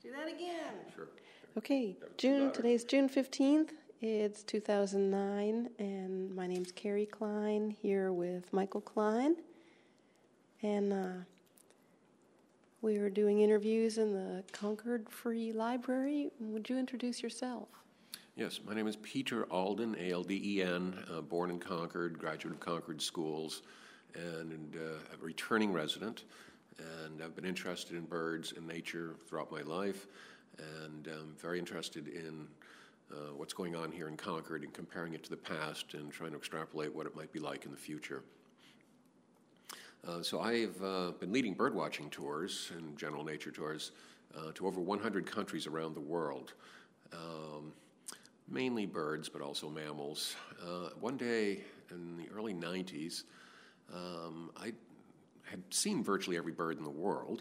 Do that again. Sure. Okay, today's June 15th. It's 2009, and my name's Carrie Klein, here with Michael Klein. And we are doing interviews in the Concord Free Library. Would you introduce yourself? Yes, my name is Peter Alden, A-L-D-E-N, born in Concord, graduate of Concord Schools, and a returning resident. And I've been interested in birds and nature throughout my life, and I'm very interested in what's going on here in Concord and comparing it to the past and trying to extrapolate what it might be like in the future. So I've been leading birdwatching tours and general nature tours to over 100 countries around the world. Mainly birds, but also mammals. One day in the early 90s, I had seen virtually every bird in the world,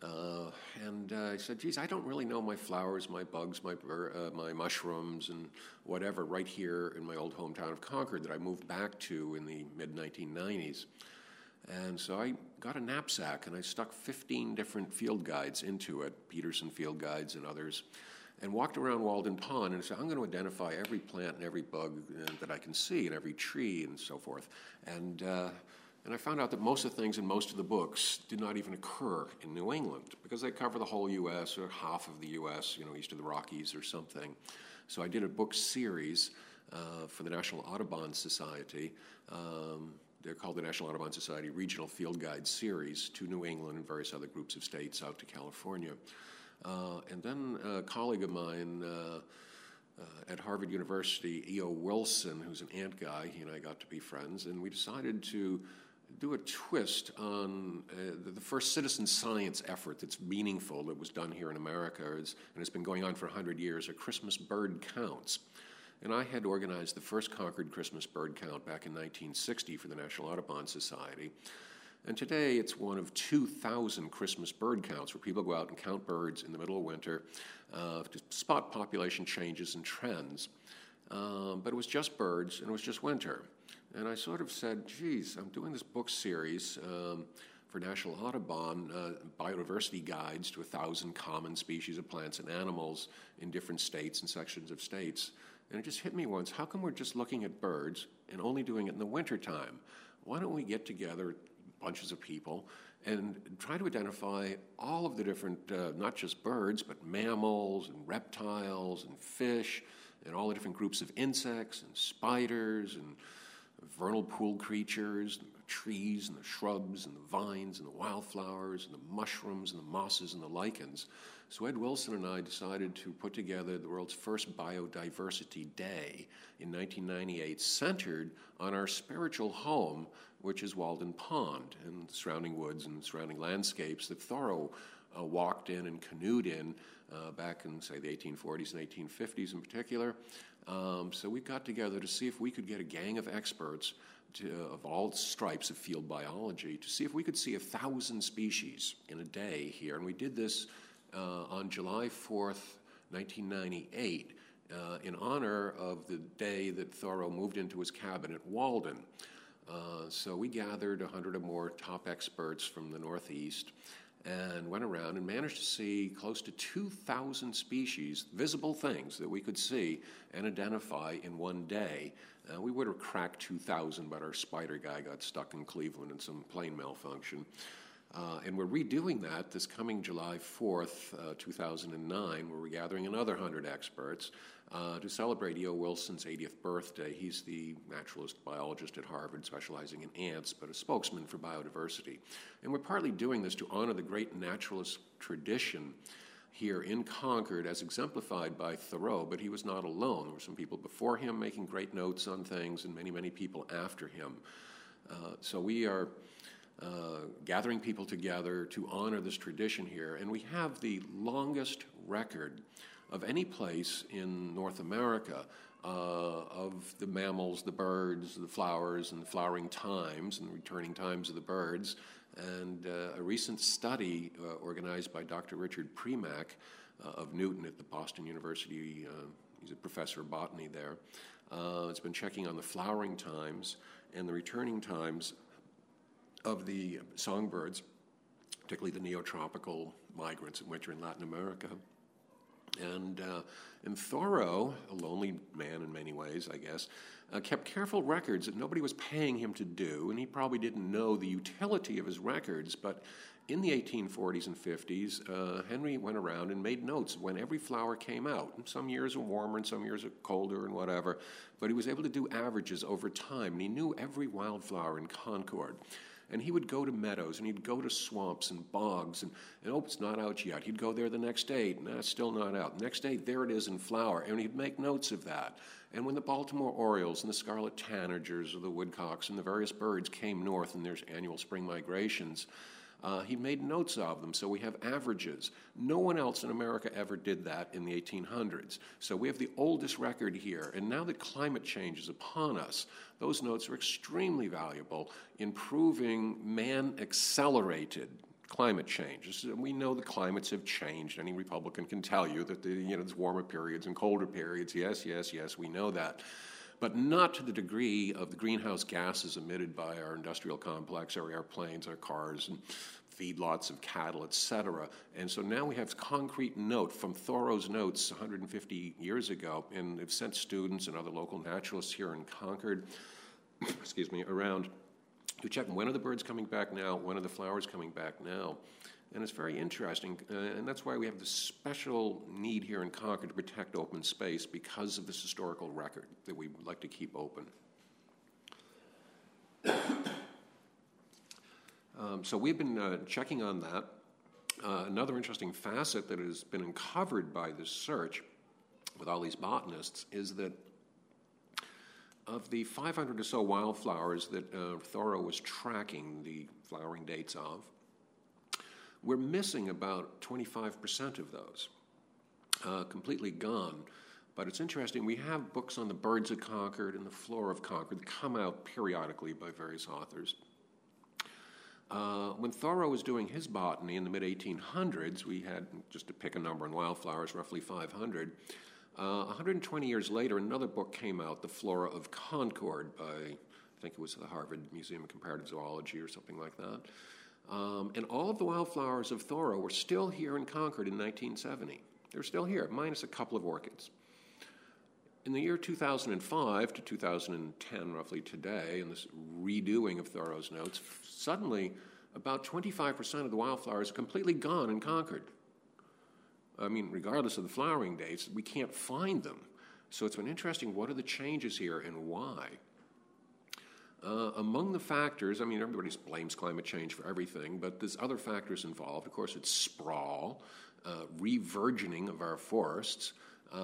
and I said, geez, I don't really know my flowers, my bugs, my mushrooms, and whatever right here in my old hometown of Concord that I moved back to in the mid-1990s. And so I got a knapsack, and I stuck 15 different field guides into it, Peterson Field Guides and others, and walked around Walden Pond and said, I'm going to identify every plant and every bug that I can see and every tree and so forth. And I found out that most of the things in most of the books did not even occur in New England because they cover the whole U.S. or half of the U.S., east of the Rockies or something. So I did a book series for the National Audubon Society. They're called the National Audubon Society Regional Field Guide Series to New England and various other groups of states out to California. And then a colleague of mine at Harvard University, E.O. Wilson, who's an ant guy, he and I got to be friends, and we decided to do a twist on the first citizen science effort that's meaningful that was done here in America, and it's been going on for 100 years, are Christmas bird counts. And I had organized the first Concord Christmas bird count back in 1960 for the National Audubon Society. And today it's one of 2,000 Christmas bird counts where people go out and count birds in the middle of winter to spot population changes and trends. But it was just birds and it was just winter. And I sort of said, geez, I'm doing this book series for National Audubon, biodiversity guides to 1,000 common species of plants and animals in different states and sections of states. And it just hit me once, how come we're just looking at birds and only doing it in the wintertime? Why don't we get together bunches of people and try to identify all of the different, not just birds, but mammals and reptiles and fish and all the different groups of insects and spiders and vernal pool creatures, and the trees and the shrubs and the vines and the wildflowers and the mushrooms and the mosses and the lichens. So Ed Wilson and I decided to put together the world's first biodiversity day in 1998, centered on our spiritual home, which is Walden Pond and the surrounding woods and surrounding landscapes that Thoreau walked in and canoed in back in, say, the 1840s and 1850s in particular. So we got together to see if we could get a gang of experts of all stripes of field biology to see if we could see 1,000 species in a day here. And we did this on July 4th, 1998, in honor of the day that Thoreau moved into his cabin at Walden. So we gathered 100 or more top experts from the Northeast and went around and managed to see close to 2,000 species, visible things that we could see and identify in one day. We would have cracked 2,000, but our spider guy got stuck in Cleveland in some plane malfunction. And we're redoing that this coming July 4th, 2009, where we're gathering another 100 experts to celebrate E.O. Wilson's 80th birthday. He's the naturalist biologist at Harvard specializing in ants, but a spokesman for biodiversity. And we're partly doing this to honor the great naturalist tradition here in Concord as exemplified by Thoreau, but he was not alone. There were some people before him making great notes on things and many, many people after him. So we are gathering people together to honor this tradition here, and we have the longest record of any place in North America of the mammals, the birds, the flowers, and the flowering times and the returning times of the birds. And a recent study organized by Dr. Richard Premack of Newton at the Boston University, he's a professor of botany there, it's been checking on the flowering times and the returning times of the songbirds, particularly the neotropical migrants in winter in Latin America. And Thoreau, a lonely man in many ways, I guess, kept careful records that nobody was paying him to do, and he probably didn't know the utility of his records, but in the 1840s and 50s, Henry went around and made notes when every flower came out. And some years are warmer and some years are colder and whatever, but he was able to do averages over time, and he knew every wildflower in Concord. And he would go to meadows, and he'd go to swamps and bogs, and oh, it's not out yet. He'd go there the next day, nah, it's still not out. Next day, there it is in flower, and he'd make notes of that. And when the Baltimore Orioles and the scarlet tanagers or the woodcocks and the various birds came north in their annual spring migrations, he made notes of them, so we have averages. No one else in America ever did that in the 1800s. So we have the oldest record here, and now that climate change is upon us, those notes are extremely valuable in proving man-accelerated climate change. We know the climates have changed. Any Republican can tell you that there's warmer periods and colder periods. Yes, we know that. But not to the degree of the greenhouse gases emitted by our industrial complex, our airplanes, our cars, and feedlots of cattle, etc. And so now we have concrete note from Thoreau's notes 150 years ago, and they've sent students and other local naturalists here in Concord, around to check when are the birds coming back now, when are the flowers coming back now. And it's very interesting, and that's why we have this special need here in Concord to protect open space because of this historical record that we like to keep open. So we've been checking on that. Another interesting facet that has been uncovered by this search with all these botanists is that of the 500 or so wildflowers that Thoreau was tracking the flowering dates of, we're missing about 25% of those, completely gone. But it's interesting, we have books on the birds of Concord and the flora of Concord that come out periodically by various authors. When Thoreau was doing his botany in the mid-1800s, we had, just to pick a number in wildflowers, roughly 500. 120 years later, another book came out, The Flora of Concord, by, I think it was the Harvard Museum of Comparative Zoology or something like that. And all of the wildflowers of Thoreau were still here in Concord in 1970. They're still here, minus a couple of orchids. In the year 2005 to 2010, roughly today, in this redoing of Thoreau's notes, suddenly about 25% of the wildflowers are completely gone in Concord. I mean, regardless of the flowering dates, we can't find them. So it's been interesting, what are the changes here and why? Among the factors, I mean, everybody blames climate change for everything, but there's other factors involved. Of course, it's sprawl, re-virgining of our forests,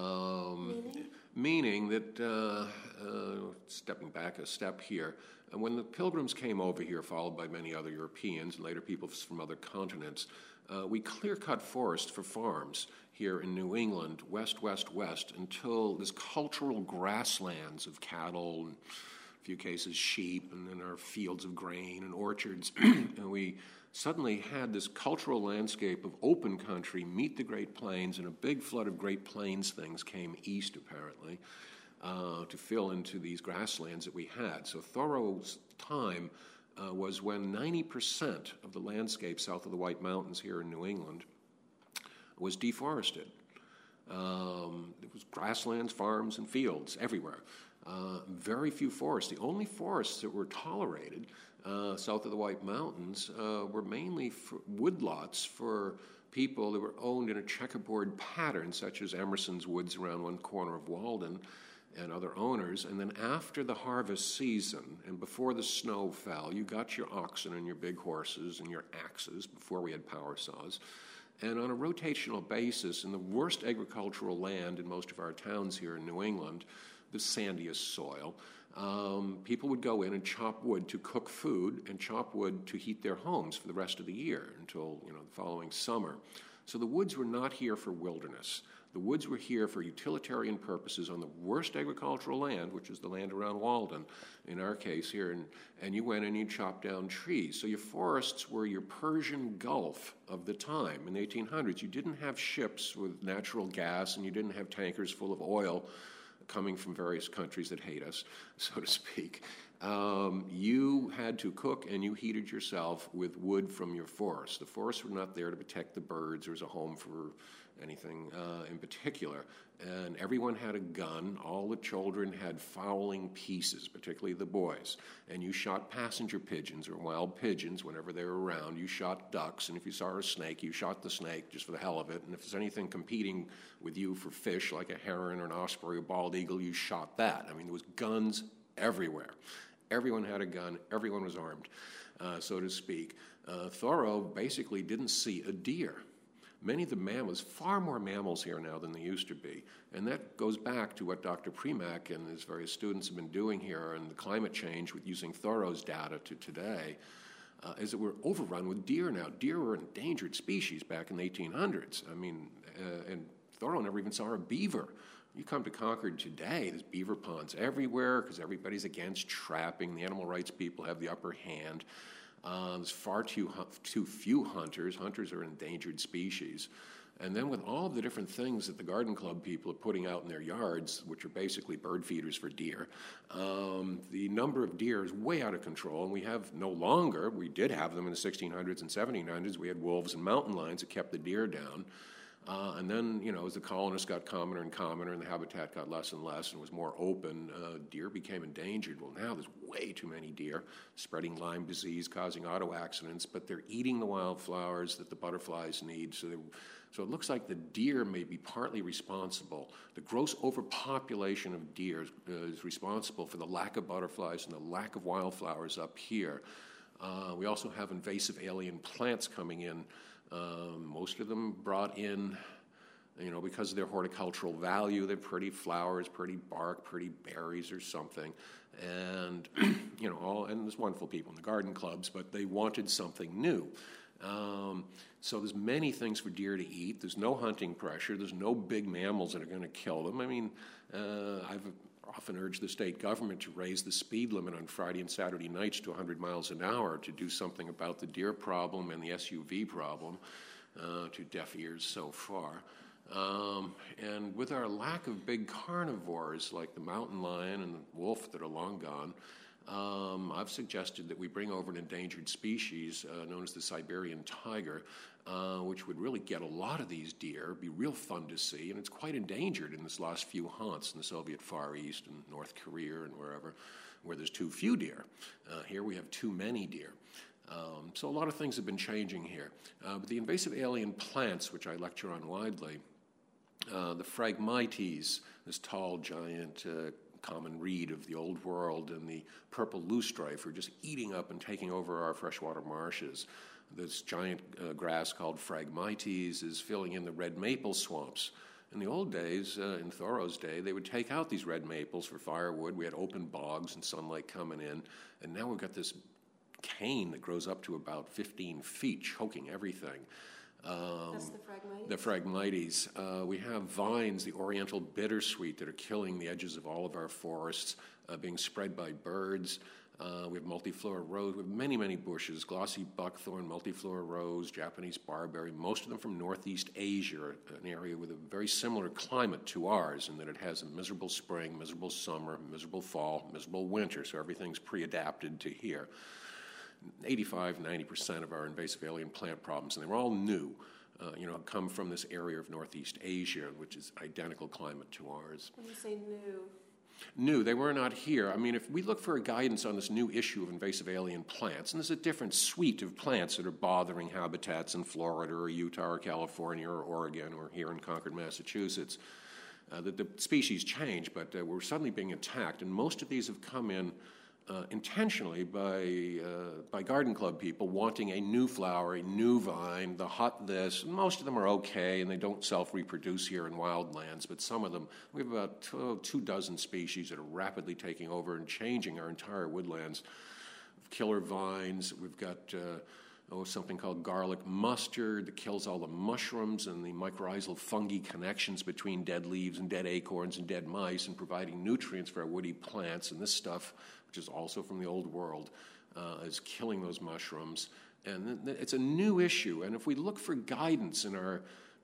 meaning that, stepping back a step here, when the Pilgrims came over here, followed by many other Europeans and later people from other continents, we clear-cut forests for farms here in New England, west, until this cultural grasslands of cattle and few cases sheep, and then our fields of grain and orchards. And we suddenly had this cultural landscape of open country meet the Great Plains, and a big flood of Great Plains things came east, apparently, to fill into these grasslands that we had. So Thoreau's time was when 90% of the landscape south of the White Mountains here in New England was deforested. It was grasslands, farms, and fields everywhere. Very few forests. The only forests that were tolerated south of the White Mountains were mainly for woodlots for people that were owned in a checkerboard pattern, such as Emerson's woods around one corner of Walden and other owners. And then after the harvest season and before the snow fell, you got your oxen and your big horses and your axes before we had power saws. And on a rotational basis, in the worst agricultural land in most of our towns here in New England, the sandiest soil, people would go in and chop wood to cook food and chop wood to heat their homes for the rest of the year until the following summer. So the woods were not here for wilderness. The woods were here for utilitarian purposes on the worst agricultural land, which is the land around Walden, in our case here, and you went and you chopped down trees. So your forests were your Persian Gulf of the time. In the 1800s, you didn't have ships with natural gas, and you didn't have tankers full of oil coming from various countries that hate us, so to speak. you had to cook and you heated yourself with wood from your forest. The forests were not there to protect the birds or as a home for anything in particular. And everyone had a gun. All the children had fowling pieces, particularly the boys. And you shot passenger pigeons or wild pigeons whenever they were around. You shot ducks, and if you saw a snake, you shot the snake just for the hell of it. And if there's anything competing with you for fish, like a heron or an osprey or bald eagle, you shot that. I mean, there was guns everywhere. Everyone had a gun. Everyone was armed, so to speak. Thoreau basically didn't see a deer. Many of the mammals, far more mammals here now than there used to be. And that goes back to what Dr. Premack and his various students have been doing here and the climate change with using Thoreau's data to today, is that we're overrun with deer now. Deer were an endangered species back in the 1800s. I mean, and Thoreau never even saw a beaver. You come to Concord today, there's beaver ponds everywhere because everybody's against trapping. The animal rights people have the upper hand. There's far too few hunters. Hunters are an endangered species. And then with all of the different things that the garden club people are putting out in their yards, which are basically bird feeders for deer, the number of deer is way out of control. And we have no longer, we did have them in the 1600s and 1700s, we had wolves and mountain lions that kept the deer down. And then, you know, as the colonists got commoner and commoner and the habitat got less and less and was more open, deer became endangered. Well, now there's way too many deer spreading Lyme disease, causing auto accidents, but they're eating the wildflowers that the butterflies need. So it looks like the deer may be partly responsible. The gross overpopulation of deer is responsible for the lack of butterflies and the lack of wildflowers up here. We also have invasive alien plants coming in. Most of them brought in, you know, because of their horticultural value. They're pretty flowers, pretty bark, pretty berries or something. And, you know, and there's wonderful people in the garden clubs, but they wanted something new. So there's many things for deer to eat. There's no hunting pressure. There's no big mammals that are going to kill them. I mean, I've often urged the state government to raise the speed limit on Friday and Saturday nights to 100 miles an hour to do something about the deer problem and the SUV problem, to deaf ears so far. And with our lack of big carnivores like the mountain lion and the wolf that are long gone, I've suggested that we bring over an endangered species known as the Siberian tiger, which would really get a lot of these deer, be real fun to see, and it's quite endangered in this last few haunts in the Soviet Far East and North Korea and wherever, where there's too few deer. Here we have too many deer. So a lot of things have been changing here. But the invasive alien plants, which I lecture on widely, the Phragmites, this tall, giant, common reed of the old world, and the purple loosestrife are just eating up and taking over our freshwater marshes. This giant grass called Phragmites is filling in the red maple swamps. In the old days, in Thoreau's day, they would take out these red maples for firewood. We had open bogs and sunlight coming in, and now we've got this cane that grows up to about 15 feet, choking everything. That's the Phragmites? The Phragmites. We have vines, the oriental bittersweet, that are killing the edges of all of our forests, being spread by birds. We have multiflora rose. We have many, many bushes, glossy buckthorn, multiflora rose, Japanese barberry, most of them from Northeast Asia, an area with a very similar climate to ours in that it has a miserable spring, miserable summer, miserable fall, miserable winter, so everything's pre-adapted to here. 85-90% of our invasive alien plant problems, and they're all new, come from this area of Northeast Asia, which is identical climate to ours. When you say new? New, they were not here. I mean, if we look for a guidance on this new issue of invasive alien plants, and there's a different suite of plants that are bothering habitats in Florida or Utah or California or Oregon or here in Concord, Massachusetts, the species change, but we're suddenly being attacked, and most of these have come in intentionally by garden club people wanting a new flower, a new vine, the hot this. Most of them are okay, and they don't self-reproduce here in wildlands, but some of them, we have about 24 species that are rapidly taking over and changing our entire woodlands. Killer vines, we've got something called garlic mustard that kills all the mushrooms and the mycorrhizal fungi connections between dead leaves and dead acorns and dead mice and providing nutrients for our woody plants. And this stuff, which is also from the old world, is killing those mushrooms. And it's a new issue. And if we look for guidance in our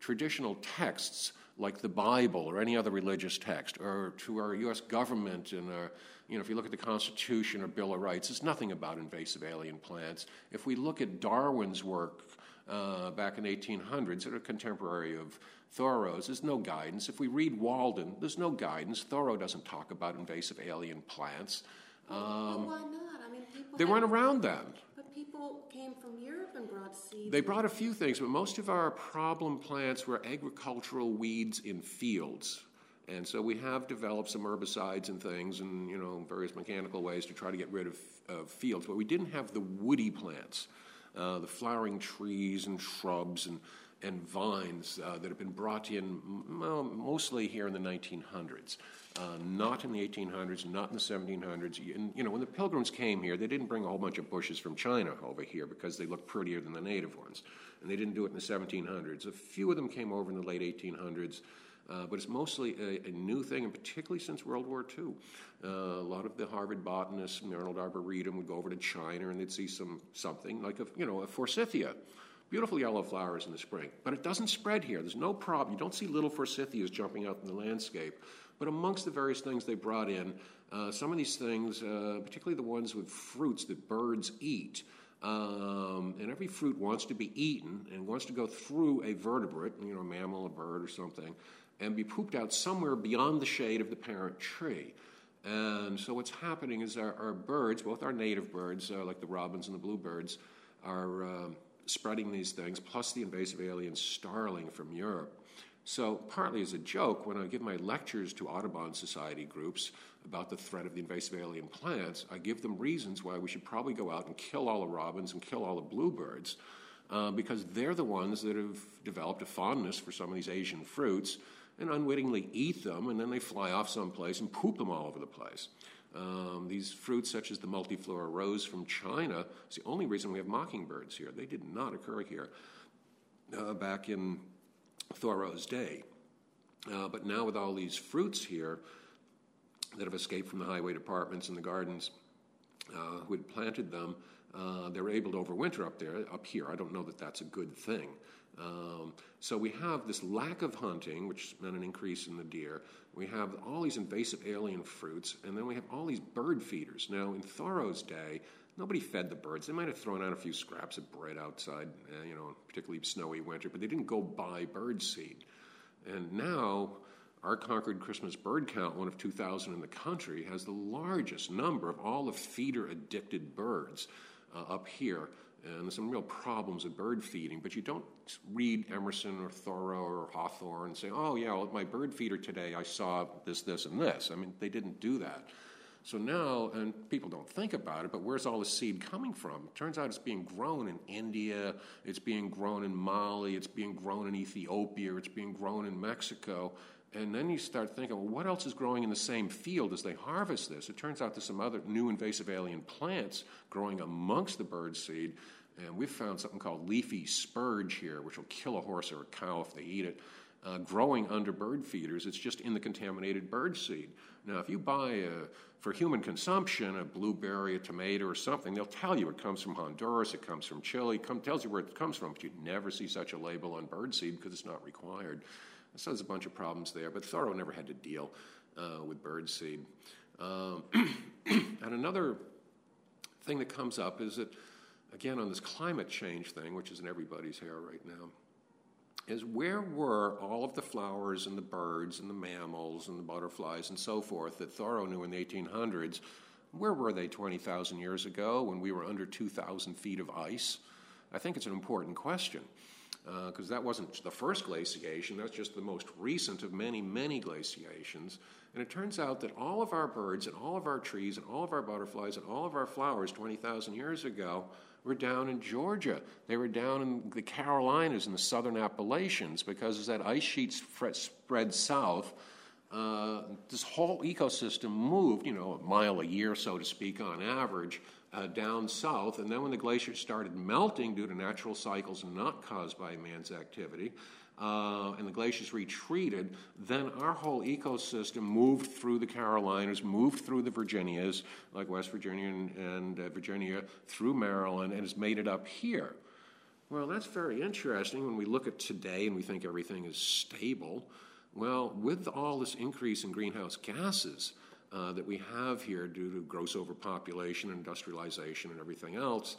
traditional texts like the Bible or any other religious text, or to our U.S. government and our, if you look at the Constitution or Bill of Rights, there's nothing about invasive alien plants. If we look at Darwin's work back in the 1800s, that are contemporary of Thoreau's, there's no guidance. If we read Walden, there's no guidance. Thoreau doesn't talk about invasive alien plants. Well, why not? I mean, they weren't around then. But people came from Europe and brought seeds. They brought a few things, but most of our problem plants were agricultural weeds in fields. And so we have developed some herbicides and things and, various mechanical ways to try to get rid of fields. But we didn't have the woody plants, the flowering trees and shrubs and vines that have been brought in mostly here in the 1900s. Not in the 1800s, not in the 1700s. And, when the Pilgrims came here, they didn't bring a whole bunch of bushes from China over here because they looked prettier than the native ones. And they didn't do it in the 1700s. A few of them came over in the late 1800s, but it's mostly a new thing, and particularly since World War II. A lot of the Harvard botanists, Arnold Arboretum, would go over to China and they'd see something like a forsythia. Beautiful yellow flowers in the spring, but it doesn't spread here. There's no problem. You don't see little forsythias jumping out in the landscape. But amongst the various things they brought in, some of these things, particularly the ones with fruits that birds eat, and every fruit wants to be eaten and wants to go through a vertebrate, a mammal, a bird or something, and be pooped out somewhere beyond the shade of the parent tree. And so what's happening is our birds, both our native birds, like the robins and the bluebirds, are spreading these things, plus the invasive alien starling from Europe. So partly as a joke, when I give my lectures to Audubon Society groups about the threat of the invasive alien plants, I give them reasons why we should probably go out and kill all the robins and kill all the bluebirds, because they're the ones that have developed a fondness for some of these Asian fruits and unwittingly eat them, and then they fly off someplace and poop them all over the place. These fruits, such as the multiflora rose from China, is the only reason we have mockingbirds here. They did not occur here back in Thoreau's day. But now with all these fruits here that have escaped from the highway departments and the gardens who had planted them, they were able to overwinter up here. I don't know that that's a good thing. So we have this lack of hunting, which meant an increase in the deer. We have all these invasive alien fruits, and then we have all these bird feeders. Now, in Thoreau's day, nobody fed the birds. They might have thrown out a few scraps of bread outside, particularly snowy winter, but they didn't go buy bird seed. And now, our Concord Christmas bird count, one of 2,000 in the country, has the largest number of all the feeder-addicted birds up here. And there's some real problems with bird feeding, but you don't read Emerson or Thoreau or Hawthorne and say, oh, yeah, well, my bird feeder today, I saw this, this, and this. I mean, they didn't do that. So now, and people don't think about it, but where's all the seed coming from? It turns out it's being grown in India, it's being grown in Mali, it's being grown in Ethiopia, it's being grown in Mexico. And then you start thinking, well, what else is growing in the same field as they harvest this? It turns out there's some other new invasive alien plants growing amongst the bird seed, and we've found something called leafy spurge here, which will kill a horse or a cow if they eat it, growing under bird feeders. It's just in the contaminated bird seed. Now, if you buy for human consumption a blueberry, a tomato, or something, they'll tell you it comes from Honduras, it comes from Chile, tells you where it comes from, but you'd never see such a label on bird seed because it's not required. So there's a bunch of problems there, but Thoreau never had to deal with bird seed. And another thing that comes up is that, again, on this climate change thing, which is in everybody's hair right now, is where were all of the flowers and the birds and the mammals and the butterflies and so forth that Thoreau knew in the 1800s? Where were they 20,000 years ago when we were under 2,000 feet of ice? I think it's an important question. Because that wasn't the first glaciation, that's just the most recent of many, many glaciations. And it turns out that all of our birds and all of our trees and all of our butterflies and all of our flowers 20,000 years ago were down in Georgia. They were down in the Carolinas and the southern Appalachians, because as that ice sheet spread south, this whole ecosystem moved, a mile a year, so to speak, on average, down south. And then when the glaciers started melting due to natural cycles not caused by man's activity, and the glaciers retreated, then our whole ecosystem moved through the Carolinas, moved through the Virginias, like West Virginia and Virginia, through Maryland, and has made it up here. Well, that's very interesting when we look at today and we think everything is stable. Well, with all this increase in greenhouse gases that we have here due to gross overpopulation, industrialization, and everything else,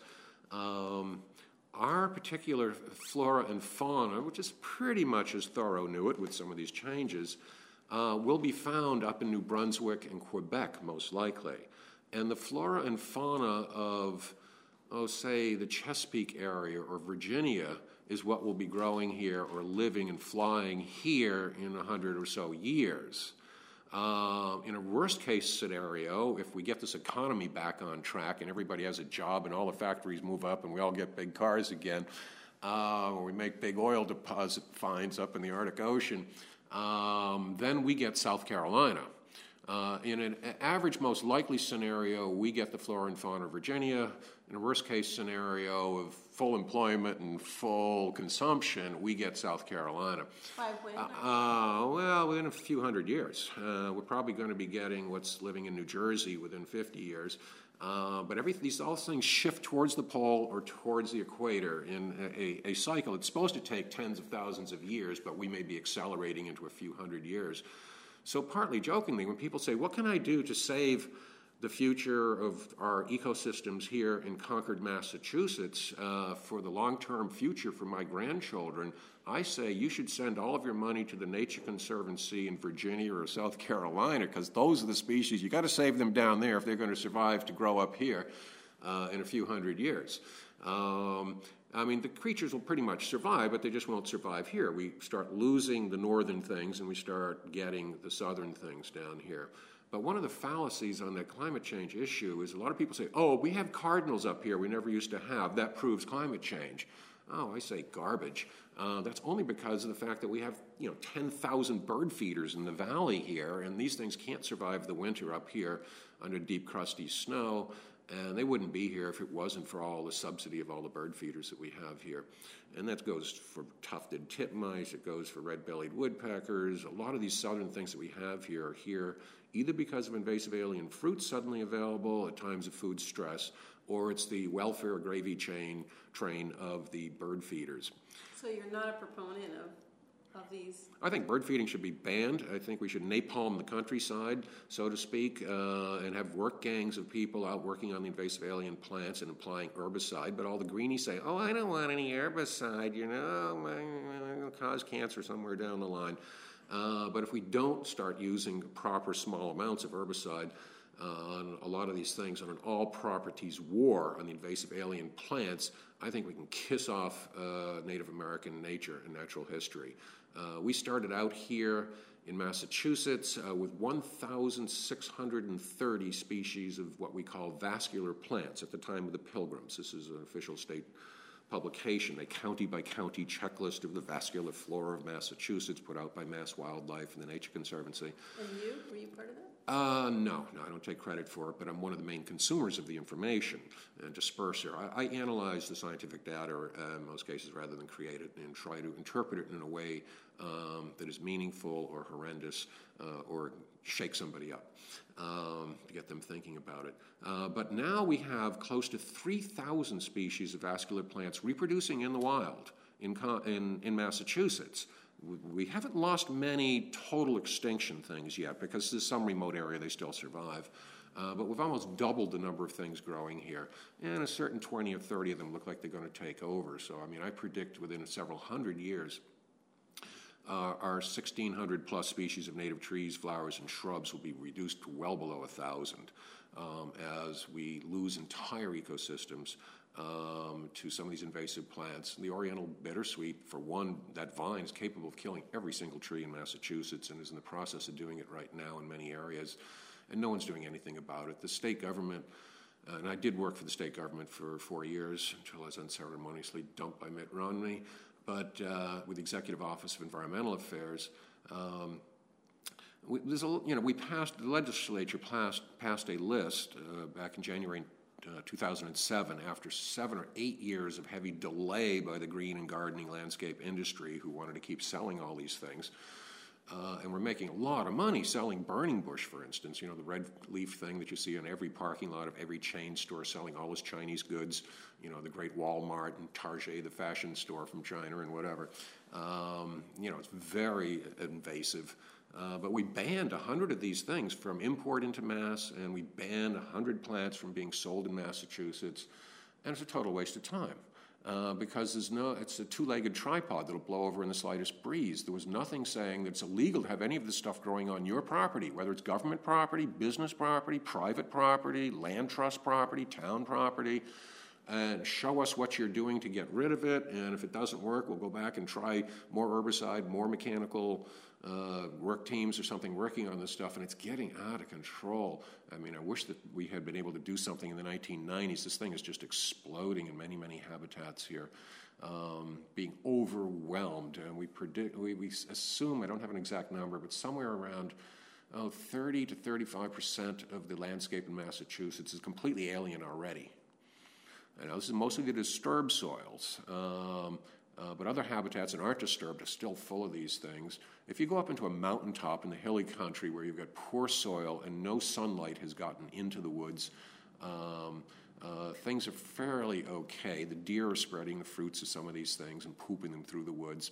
our particular flora and fauna, which is pretty much as Thoreau knew it with some of these changes, will be found up in New Brunswick and Quebec, most likely. And the flora and fauna of, say, the Chesapeake area or Virginia is what will be growing here or living and flying here in 100 or so years. In a worst-case scenario, if we get this economy back on track and everybody has a job and all the factories move up and we all get big cars again, or we make big oil deposit finds up in the Arctic Ocean, then we get South Carolina. In an average, most likely scenario, we get the flora and fauna of Virginia. In a worst-case scenario of full employment and full consumption, we get South Carolina. By when? Well, within a few hundred years. We're probably going to be getting what's living in New Jersey within 50 years. But all things shift towards the pole or towards the equator in a cycle. It's supposed to take tens of thousands of years, but we may be accelerating into a few hundred years. So partly jokingly, when people say, what can I do to save the future of our ecosystems here in Concord, Massachusetts, for the long-term future for my grandchildren, I say you should send all of your money to the Nature Conservancy in Virginia or South Carolina, because those are the species, you got to save them down there if they're going to survive to grow up here in a few hundred years. I mean, the creatures will pretty much survive, but they just won't survive here. We start losing the northern things and we start getting the southern things down here. But one of the fallacies on the climate change issue is a lot of people say, oh, we have cardinals up here we never used to have. That proves climate change. Oh, I say garbage. That's only because of the fact that we have 10,000 bird feeders in the valley here, and these things can't survive the winter up here under deep, crusty snow. And they wouldn't be here if it wasn't for all the subsidy of all the bird feeders that we have here. And that goes for tufted titmice, it goes for red-bellied woodpeckers. A lot of these southern things that we have here are here either because of invasive alien fruits suddenly available at times of food stress, or it's the welfare gravy train of the bird feeders. So you're not a proponent of these? I think bird feeding should be banned. I think we should napalm the countryside, so to speak, and have work gangs of people out working on the invasive alien plants and applying herbicide. But all the greenies say, oh, I don't want any herbicide, it'll cause cancer somewhere down the line. But if we don't start using proper small amounts of herbicide on a lot of these things, on an all-properties war on the invasive alien plants, I think we can kiss off Native American nature and natural history. We started out here in Massachusetts with 1,630 species of what we call vascular plants at the time of the Pilgrims. This is an official state publication, a county-by-county checklist of the vascular flora of Massachusetts put out by Mass Wildlife and the Nature Conservancy. And were you part of that? No, I don't take credit for it, but I'm one of the main consumers of the information and disperser. I analyze the scientific data in most cases rather than create it and try to interpret it in a way that is meaningful or horrendous or shake somebody up to get them thinking about it. But now we have close to 3,000 species of vascular plants reproducing in the wild in Massachusetts. We haven't lost many total extinction things yet because there's some remote area they still survive. But we've almost doubled the number of things growing here. And a certain 20 or 30 of them look like they're going to take over. So, I predict within several hundred years, our 1,600 plus species of native trees, flowers, and shrubs will be reduced to well below 1,000 as we lose entire ecosystems to some of these invasive plants. The Oriental bittersweet, for one, that vine is capable of killing every single tree in Massachusetts and is in the process of doing it right now in many areas, and no one's doing anything about it. The state government, and I did work for the state government for 4 years until I was unceremoniously dumped by Mitt Romney, but with the Executive Office of Environmental Affairs, the legislature passed a list back in January 2007, after 7 or 8 years of heavy delay by the green and gardening landscape industry who wanted to keep selling all these things. And we're making a lot of money selling burning bush, for instance, the red leaf thing that you see in every parking lot of every chain store selling all its Chinese goods, the great Walmart and Target, the fashion store from China and whatever. It's very invasive. But we banned 100 of these things from import into Mass, and we banned 100 plants from being sold in Massachusetts. And it's a total waste of time. Because it's a two-legged tripod that'll blow over in the slightest breeze. There was nothing saying that it's illegal to have any of this stuff growing on your property, whether it's government property, business property, private property, land trust property, town property, and show us what you're doing to get rid of it, and if it doesn't work, we'll go back and try more herbicide, more mechanical work teams or something working on this stuff, and it's getting out of control. I mean, I wish that we had been able to do something in the 1990s. This thing is just exploding in many, many habitats here, being overwhelmed. And we assume, I don't have an exact number, but somewhere around 30 to 35% of the landscape in Massachusetts is completely alien already. This is mostly the disturbed soils. But other habitats that aren't disturbed are still full of these things. If you go up into a mountaintop in the hilly country where you've got poor soil and no sunlight has gotten into the woods, things are fairly okay. The deer are spreading the fruits of some of these things and pooping them through the woods.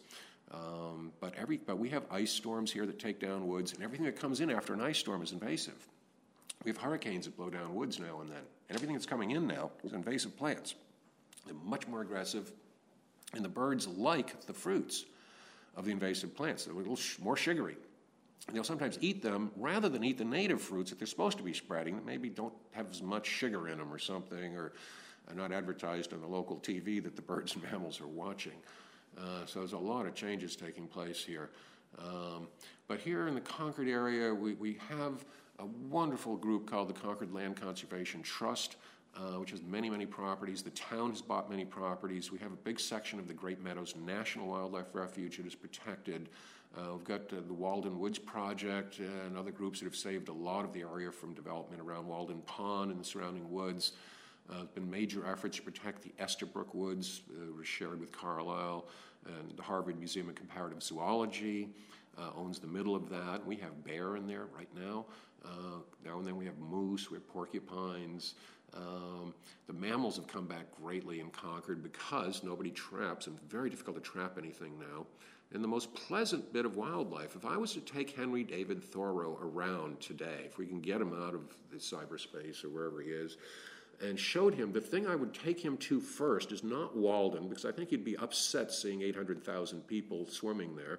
But we have ice storms here that take down woods, and everything that comes in after an ice storm is invasive. We have hurricanes that blow down woods now and then, and everything that's coming in now is invasive plants. They're much more aggressive. And the birds like the fruits of the invasive plants. They're a little more sugary. And they'll sometimes eat them rather than eat the native fruits that they're supposed to be spreading that maybe don't have as much sugar in them or something, or are not advertised on the local TV that the birds and mammals are watching. So there's a lot of changes taking place here. But here in the Concord area, we have a wonderful group called the Concord Land Conservation Trust, which has many, many properties. The town has bought many properties. We have a big section of the Great Meadows National Wildlife Refuge that is protected. We've got the Walden Woods Project and other groups that have saved a lot of the area from development around Walden Pond and the surrounding woods. There's been major efforts to protect the Estabrook Woods, was shared with Carlisle, and the Harvard Museum of Comparative Zoology owns the middle of that. We have bear in there right now. Now and then we have moose, we have porcupines. The mammals have come back greatly in Concord because nobody traps, and it's very difficult to trap anything now. And the most pleasant bit of wildlife, if I was to take Henry David Thoreau around today, if we can get him out of the cyberspace or wherever he is, and showed him, the thing I would take him to first is not Walden, because I think he'd be upset seeing 800,000 people swimming there,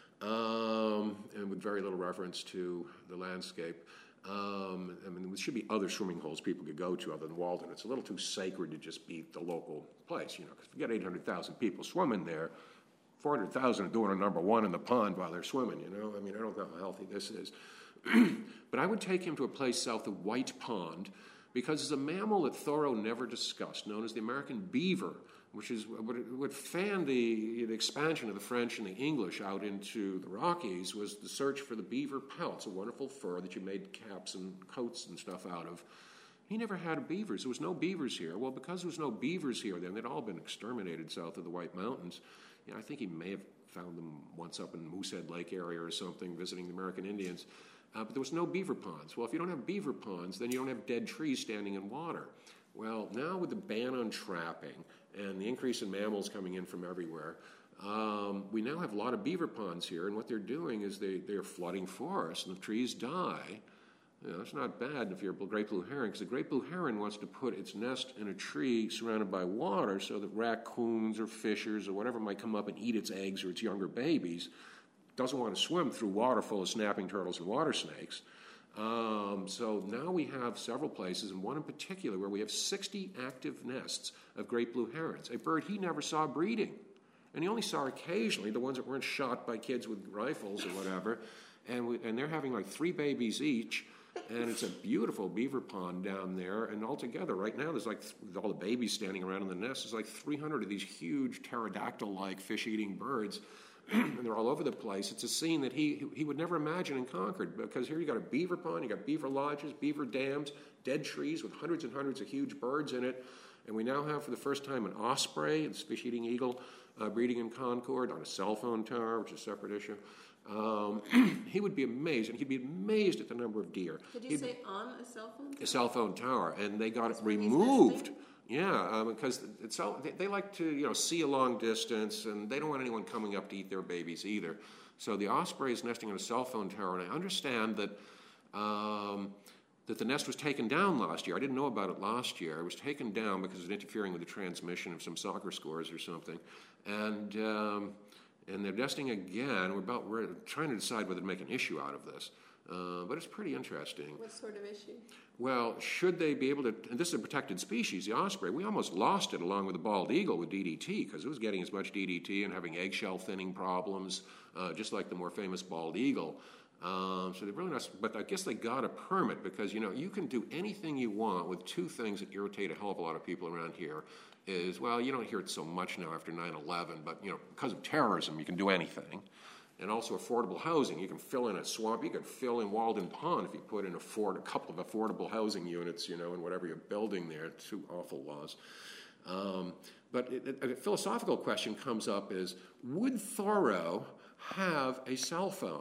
and with very little reference to the landscape. There should be other swimming holes people could go to other than Walden. It's a little too sacred to just be the local place, because if you get 800,000 people swimming there, 400,000 are doing a number one in the pond while they're swimming, I don't know how healthy this is. But I would take him to a place south of White Pond, because there's a mammal that Thoreau never discussed, known as the American beaver, which is what fanned the expansion of the French and the English out into the Rockies, was the search for the beaver pelts, a wonderful fur that you made caps and coats and stuff out of. He never had beavers. There was no beavers here. Well, because there was no beavers here then, they'd all been exterminated south of the White Mountains. I think he may have found them once up in Moosehead Lake area or something, visiting the American Indians. But there was no beaver ponds. Well, if you don't have beaver ponds, then you don't have dead trees standing in water. Well, now with the ban on trapping and the increase in mammals coming in from everywhere, we now have a lot of beaver ponds here, and what they're doing is they're flooding forests, and the trees die. It's not bad if you're a great blue heron, because the great blue heron wants to put its nest in a tree surrounded by water so that raccoons or fishers or whatever might come up and eat its eggs or its younger babies. Doesn't want to swim through water full of snapping turtles and water snakes. So now we have several places, and one in particular where we have 60 active nests of great blue herons, a bird he never saw breeding. And he only saw occasionally the ones that weren't shot by kids with rifles or whatever. And they're having like 3 babies each. And it's a beautiful beaver pond down there. And altogether, right now, there's like, with all the babies standing around in the nest, there's like 300 of these huge pterodactyl-like fish-eating birds. And they're all over the place. It's a scene that he would never imagine in Concord, because here you got a beaver pond, you got beaver lodges, beaver dams, dead trees with hundreds and hundreds of huge birds in it. And we now have, for the first time, an osprey, this fish-eating eagle, breeding in Concord on a cell phone tower, which is a separate issue. He would be amazed, and he'd be amazed at the number of deer. Did you say on a cell phone tower? A cell phone tower, and they got That's it where he's removed. nesting? Yeah, because they like to see a long distance, and they don't want anyone coming up to eat their babies either. So the osprey is nesting on a cell phone tower, and I understand that that the nest was taken down last year. I didn't know about it last year. It was taken down because it was interfering with the transmission of some soccer scores or something, and they're nesting again. We're trying to decide whether to make an issue out of this. But it's pretty interesting. What sort of issue? Well, should they be able to, and this is a protected species, the osprey, we almost lost it along with the bald eagle with DDT because it was getting as much DDT and having eggshell thinning problems, just like the more famous bald eagle. So they really not, but I guess they got a permit because, you can do anything you want with two things that irritate a hell of a lot of people around here is, well, you don't hear it so much now after 9/11, but, because of terrorism, you can do anything. And also affordable housing. You can fill in a swamp. You could fill in Walden Pond if you put in a couple of affordable housing units, in whatever you're building there. Two awful laws. But a philosophical question comes up is, would Thoreau have a cell phone?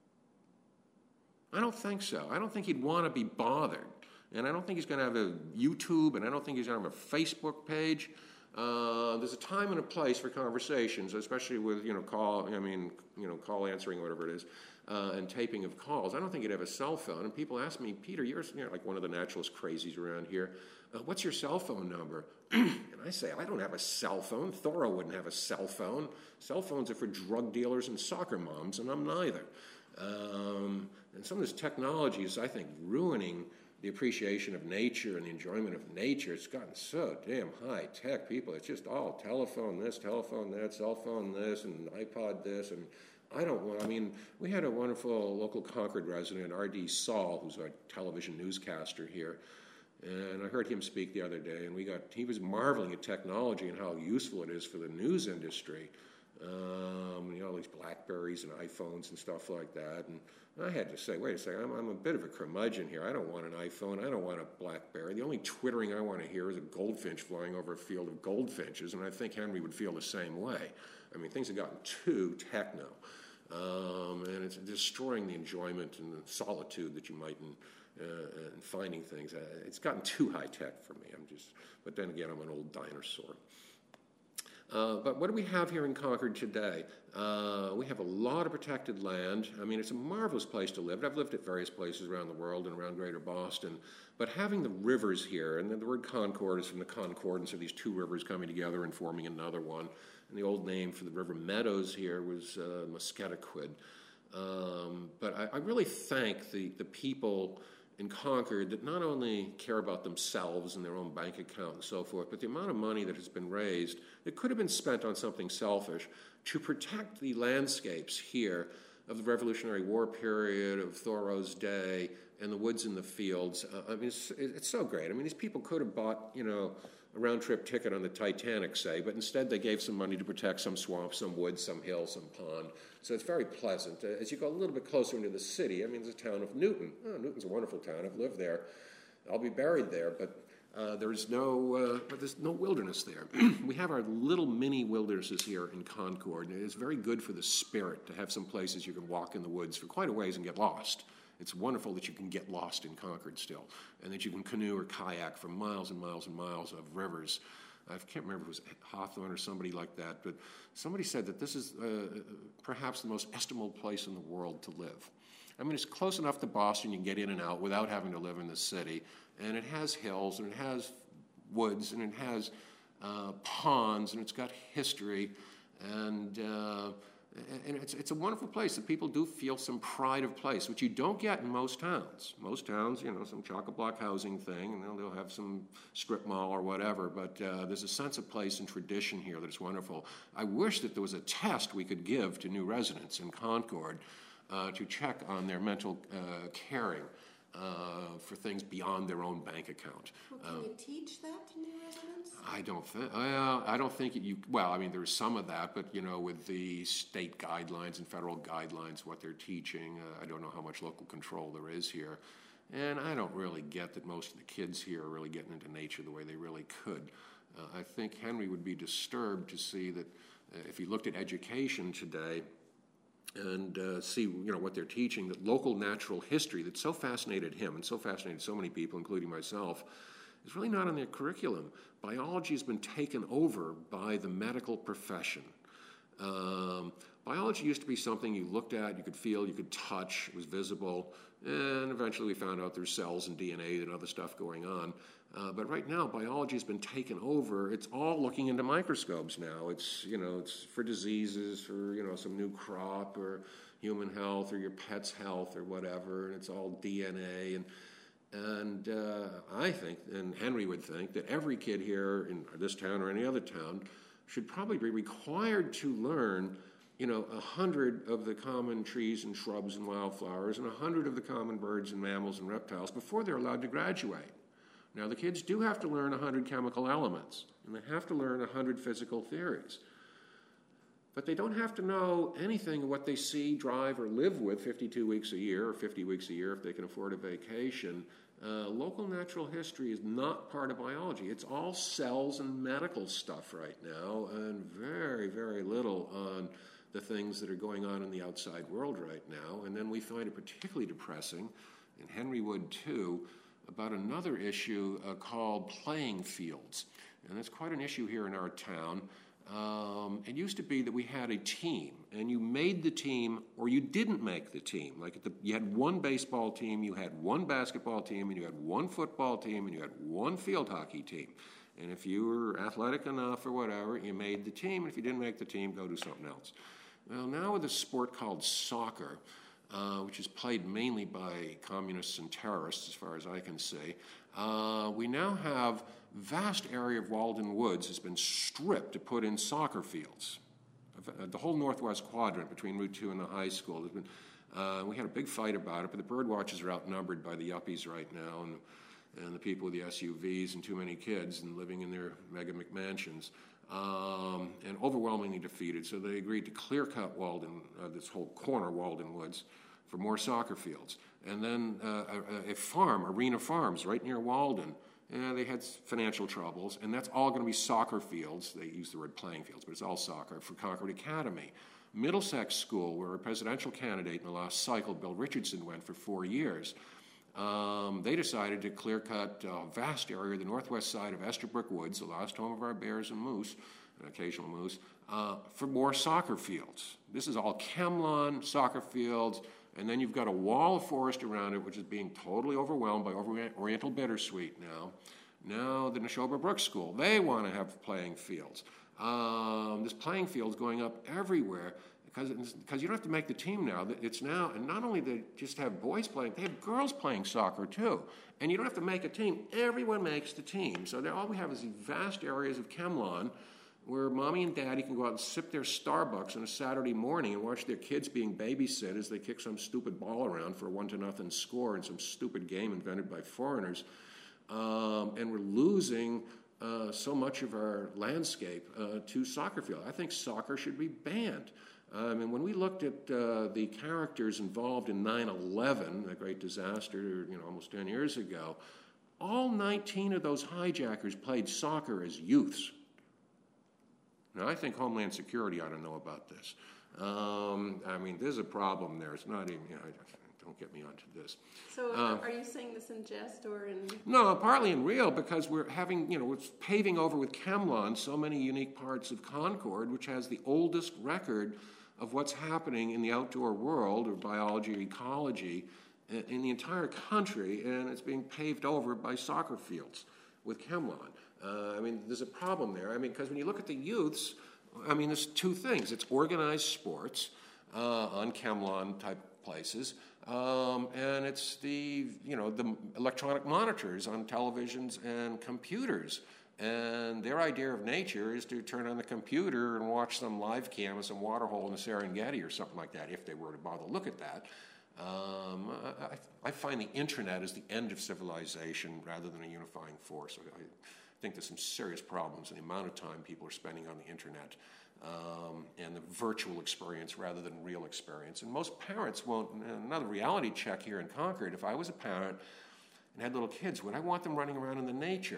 I don't think so. I don't think he'd want to be bothered. And I don't think he's going to have a YouTube, and I don't think he's going to have a Facebook page. There's a time and a place for conversations, especially with call answering, whatever it is, and taping of calls. I don't think he'd have a cell phone. And people ask me, Peter, you're like one of the naturalist crazies around here. What's your cell phone number? And I say, I don't have a cell phone. Thoreau wouldn't have a cell phone. Cell phones are for drug dealers and soccer moms, and I'm neither. And some of this technology is, I think, ruining the appreciation of nature and the enjoyment of nature. It's gotten so damn high tech, people. It's just all telephone this, telephone that, cell phone this, and iPod this, and we had a wonderful local Concord resident, R.D. Saul, who's our television newscaster here, and I heard him speak the other day, and he was marveling at technology and how useful it is for the news industry. All these Blackberries and iPhones and stuff like that, and I had to say, wait a second, I'm a bit of a curmudgeon here. I don't want an iPhone. I don't want a Blackberry. The only twittering I want to hear is a goldfinch flying over a field of goldfinches, and I think Henry would feel the same way. Things have gotten too techno, and it's destroying the enjoyment and the solitude that you might in finding things. It's gotten too high tech for me. But then again, I'm an old dinosaur. But what do we have here in Concord today? We have a lot of protected land. It's a marvelous place to live. I've lived at various places around the world and around Greater Boston. But having the rivers here, and then the word Concord is from the concordance of these two rivers coming together and forming another one. And the old name for the river meadows here was Musketaquid. But I really thank the people in Concord that not only care about themselves and their own bank account and so forth, but the amount of money that has been raised that could have been spent on something selfish to protect the landscapes here of the Revolutionary War period, of Thoreau's day, and the woods and the fields. It's so great. These people could have bought, a round-trip ticket on the Titanic, say, but instead they gave some money to protect some swamp, some woods, some hill, some pond. So it's very pleasant. As you go a little bit closer into the city, there's a town of Newton. Newton's a wonderful town. I've lived there. I'll be buried there, but there's no wilderness there. We have our little mini wildernesses here in Concord, and it's very good for the spirit to have some places you can walk in the woods for quite a ways and get lost. It's wonderful that you can get lost in Concord still, and that you can canoe or kayak for miles and miles and miles of rivers. I can't remember if it was Hawthorne or somebody like that, but somebody said that this is perhaps the most estimable place in the world to live. It's close enough to Boston, you can get in and out without having to live in the city, and it has hills, and it has woods, and it has ponds, and it's got history, and it's a wonderful place that people do feel some pride of place, which you don't get in most towns. Most towns, some chock-a-block housing thing, and they'll have some strip mall or whatever, but there's a sense of place and tradition here that's wonderful. I wish that there was a test we could give to new residents in Concord to check on their mental caring for things beyond their own bank account. Well, can you teach that to new residents? I don't think you. Well, there's some of that, but with the state guidelines and federal guidelines, what they're teaching, I don't know how much local control there is here, and I don't really get that most of the kids here are really getting into nature the way they really could. I think Henry would be disturbed to see that if you looked at education today and see what they're teaching, that local natural history that so fascinated him and so fascinated so many people, including myself, is really not in their curriculum. Biology has been taken over by the medical profession. Biology used to be something you looked at, you could feel, you could touch, it was visible, and eventually we found out there's cells and DNA and other stuff going on. But right now, biology has been taken over. It's all looking into microscopes now. It's for diseases, for some new crop, or human health, or your pet's health, or whatever. And it's all DNA. And I think, and Henry would think, that every kid here in this town or any other town should probably be required to learn 100 of the common trees and shrubs and wildflowers and 100 of the common birds and mammals and reptiles before they're allowed to graduate. Now, the kids do have to learn 100 chemical elements, and they have to learn 100 physical theories. But they don't have to know anything of what they see, drive, or live with 52 weeks a year, or 50 weeks a year if they can afford a vacation. Local natural history is not part of biology. It's all cells and medical stuff right now, and very, very little on the things that are going on in the outside world right now. And then we find it particularly depressing, and Henry would too, about another issue called playing fields. And that's quite an issue here in our town. It used to be that we had a team, and you made the team or you didn't make the team. Like you had one baseball team, you had one basketball team, and you had one football team, and you had one field hockey team. And if you were athletic enough or whatever, you made the team. If you didn't make the team, go do something else. Well, now with a sport called soccer, which is played mainly by communists and terrorists, as far as I can see, we now have vast area of Walden Woods has been stripped to put in soccer fields. The whole northwest quadrant between Route 2 and the high school has been. We had a big fight about it, but the bird watchers are outnumbered by the yuppies right now, and the people with the SUVs and too many kids and living in their mega McMansions. And overwhelmingly defeated, so they agreed to clear-cut Walden, this whole corner Walden Woods, for more soccer fields. And then a farm, Arena Farms, right near Walden, they had financial troubles, and that's all going to be soccer fields. They use the word playing fields, but it's all soccer, for Concord Academy. Middlesex School, where a presidential candidate in the last cycle, Bill Richardson, went for 4 years, they decided to clear-cut a vast area of the northwest side of Estabrook Woods, the last home of our bears and moose, and occasional moose, for more soccer fields. This is all ChemLawn soccer fields, and then you've got a wall of forest around it, which is being totally overwhelmed by Oriental bittersweet now. Now the Neshoba Brook School, they want to have playing fields. This playing field's going up everywhere, because you don't have to make the team now. It's now, and not only do they just have boys playing, they have girls playing soccer too. And you don't have to make a team. Everyone makes the team. So all we have is these vast areas of ChemLawn where mommy and daddy can go out and sip their Starbucks on a Saturday morning and watch their kids being babysit as they kick some stupid ball around for a 1-0 score in some stupid game invented by foreigners. And we're losing so much of our landscape to soccer field. I think soccer should be banned. And when we looked at the characters involved in 9/11, the great disaster, almost 10 years ago, all 19 of those hijackers played soccer as youths. Now, I think Homeland Security ought to know about this. There's a problem there. It's not even, don't get me onto this. So are you saying this in jest or in... No, partly in real, because we're having, we're paving over with ChemLawn so many unique parts of Concord, which has the oldest record of what's happening in the outdoor world, or biology or ecology, in the entire country, and it's being paved over by soccer fields with ChemLawn. There's a problem there. Because when you look at the youths, there's two things. It's organized sports on ChemLawn type places, and it's the electronic monitors on televisions and computers. And their idea of nature is to turn on the computer and watch some live cam of some water hole in the Serengeti or something like that, if they were to bother to look at that. I find the internet is the end of civilization rather than a unifying force. I think there's some serious problems in the amount of time people are spending on the internet and the virtual experience rather than real experience. And most parents won't. Another reality check here in Concord, if I was a parent and had little kids, would I want them running around in the nature?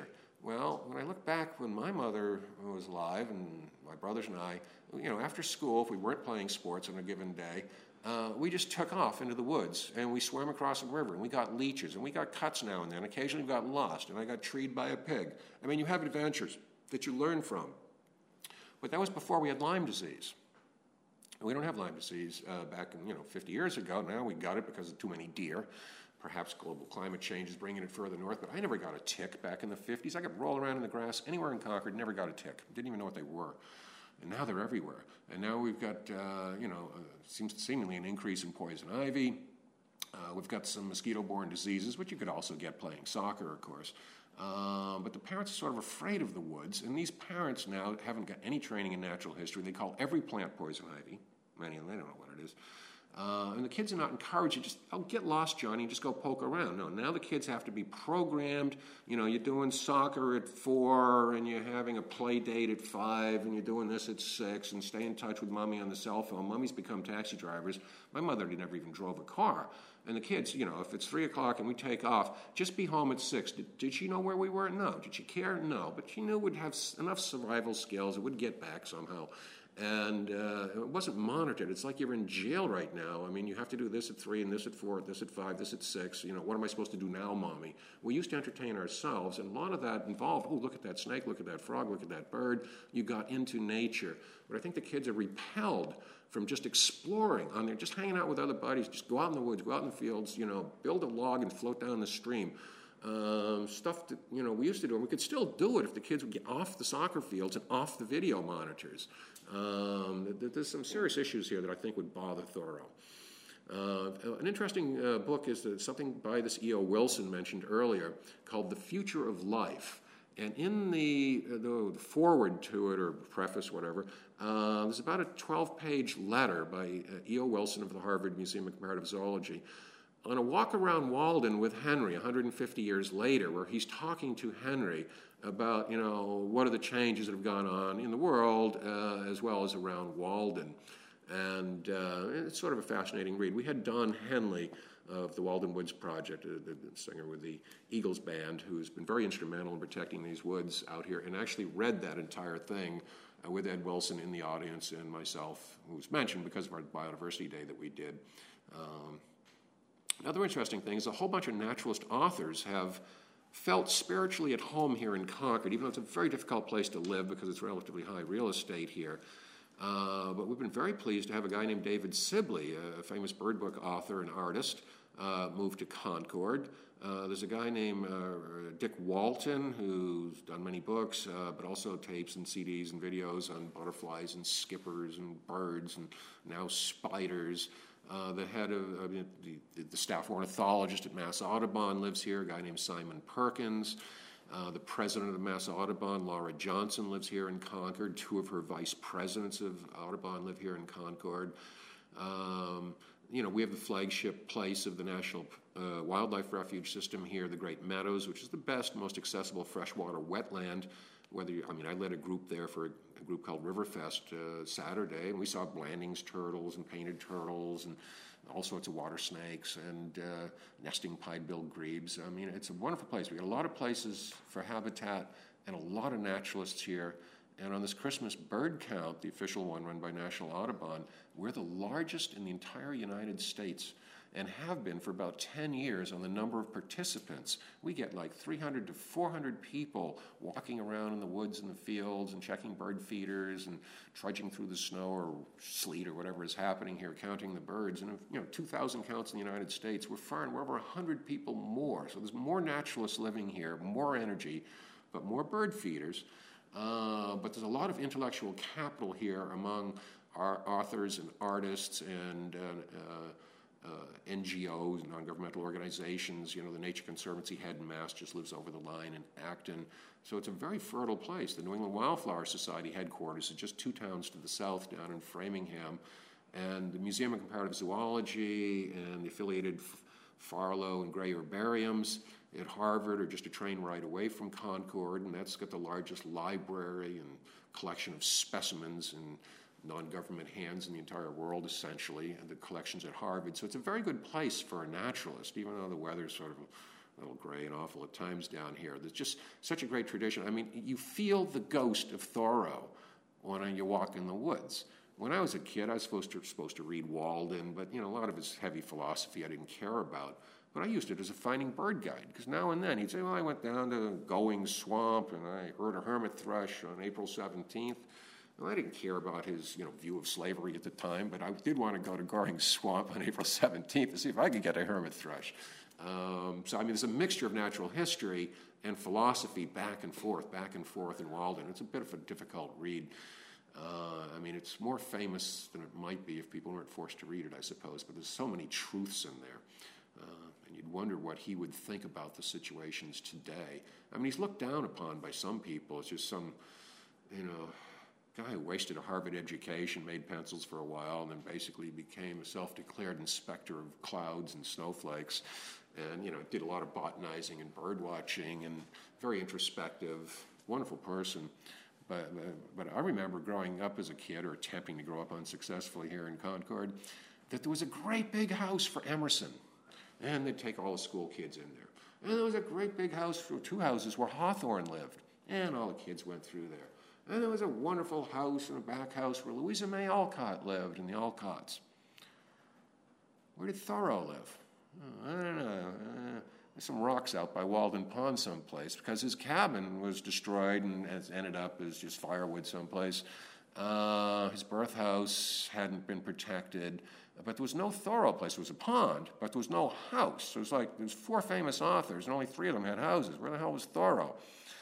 Well, when I look back when my mother was alive and my brothers and I, after school, if we weren't playing sports on a given day, we just took off into the woods and we swam across the river and we got leeches and we got cuts now and then. Occasionally we got lost and I got treed by a pig. I mean, you have adventures that you learn from. But that was before we had Lyme disease. We don't have Lyme disease back in, 50 years ago. Now we got it because of too many deer. Perhaps global climate change is bringing it further north, but I never got a tick back in the 50s. I could roll around in the grass anywhere in Concord, never got a tick. Didn't even know what they were. And now they're everywhere. And now we've got, seemingly an increase in poison ivy. We've got some mosquito-borne diseases, which you could also get playing soccer, of course. But the parents are sort of afraid of the woods, and these parents now haven't got any training in natural history. They call every plant poison ivy. Many of them, they don't know what it is. And the kids are not encouraged to get lost, Johnny, and just go poke around. No, now the kids have to be programmed. You're doing soccer at 4, and you're having a play date at 5, and you're doing this at 6, and stay in touch with Mommy on the cell phone. Mommy's become taxi drivers. My mother never even drove a car. And the kids, if it's 3 o'clock and we take off, just be home at 6. Did she know where we were? No. Did she care? No. But she knew we'd have enough survival skills. It would get back somehow. And it wasn't monitored. It's like you're in jail right now. I mean, you have to do this at 3 and this at 4, this at 5, this at 6. What am I supposed to do now, Mommy? We used to entertain ourselves, and a lot of that involved, look at that snake, look at that frog, look at that bird. You got into nature. But I think the kids are repelled from just exploring on there, just hanging out with other buddies, just go out in the woods, go out in the fields, build a log and float down the stream. Stuff that, we used to do, and we could still do it if the kids would get off the soccer fields and off the video monitors. There's some serious issues here that I think would bother Thoreau. An interesting book is something by this E.O. Wilson mentioned earlier called The Future of Life. And in the foreword to it, or preface, whatever, there's about a 12-page letter by E.O. Wilson of the Harvard Museum of Comparative Zoology on a walk around Walden with Henry 150 years later, where he's talking to Henry about, what are the changes that have gone on in the world as well as around Walden. And it's sort of a fascinating read. We had Don Henley of the Walden Woods Project, the singer with the Eagles Band, who's been very instrumental in protecting these woods out here, and actually read that entire thing with Ed Wilson in the audience and myself, who was mentioned because of our Biodiversity Day that we did. Another interesting thing is a whole bunch of naturalist authors have felt spiritually at home here in Concord, even though it's a very difficult place to live because it's relatively high real estate here. But we've been very pleased to have a guy named David Sibley, a famous bird book author and artist, move to Concord. There's a guy named Dick Walton, who's done many books, but also tapes and CDs and videos on butterflies and skippers and birds and now spiders. The head of the staff ornithologist at Mass Audubon lives here, a guy named Simon Perkins. The president of the Mass Audubon, Laura Johnson, lives here in Concord. 2 of her vice presidents of Audubon live here in Concord. We have the flagship place of the National Wildlife Refuge System here, the Great Meadows, which is the best, most accessible freshwater wetland. I led a group there for a group called Riverfest Saturday, and we saw Blanding's turtles and painted turtles and all sorts of water snakes and nesting pied-billed grebes. I mean, it's a wonderful place. We got a lot of places for habitat and a lot of naturalists here. And on this Christmas bird count, the official one run by National Audubon, we're the largest in the entire United States and have been for about 10 years on the number of participants. We get like 300 to 400 people walking around in the woods and the fields and checking bird feeders and trudging through the snow or sleet or whatever is happening here, counting the birds. And 2,000 counts in the United States. We're over 100 people more. So there's more naturalists living here, more energy, but more bird feeders. But there's a lot of intellectual capital here among our authors and artists and NGOs, non-governmental organizations. The Nature Conservancy head in Mass just lives over the line in Acton. So it's a very fertile place. The New England Wildflower Society headquarters is just 2 towns to the south down in Framingham. And the Museum of Comparative Zoology and the affiliated Farlow and Gray herbariums at Harvard are just a train ride away from Concord, and that's got the largest library and collection of specimens in non-government hands in the entire world, essentially, and the collections at Harvard. So it's a very good place for a naturalist, even though the weather's sort of little gray and awful at times down here. There's just such a great tradition. I mean, you feel the ghost of Thoreau when you walk in the woods. When I was a kid, I was supposed to read Walden, but a lot of his heavy philosophy I didn't care about. But I used it as a finding bird guide, because now and then he'd say, well, I went down to Going Swamp and I heard a hermit thrush on April 17th. Well, I didn't care about his view of slavery at the time, but I did want to go to Goring Swamp on April 17th to see if I could get a hermit thrush. So, I mean, there's a mixture of natural history and philosophy back and forth in Walden. It's a bit of a difficult read. I mean, it's more famous than it might be if people weren't forced to read it, I suppose, but there's so many truths in there. And you'd wonder what he would think about the situations today. I mean, he's looked down upon by some people. It's just some, guy who wasted a Harvard education, made pencils for a while, and then basically became a self-declared inspector of clouds and snowflakes, and, did a lot of botanizing and bird watching, and very introspective, wonderful person. But I remember growing up as a kid, or attempting to grow up unsuccessfully here in Concord, that there was a great big house for Emerson. And they'd take all the school kids in there. And there was a great big house, for 2 houses, where Hawthorne lived. And all the kids went through there. And there was a wonderful house in a back house where Louisa May Alcott lived, and the Alcotts. Where did Thoreau live? I don't know. There's some rocks out by Walden Pond someplace, because his cabin was destroyed and has ended up as just firewood someplace. His birth house hadn't been protected, but there was no Thoreau place. There was a pond, but there was no house. So it was like there's 4 famous authors, and only 3 of them had houses. Where the hell was Thoreau?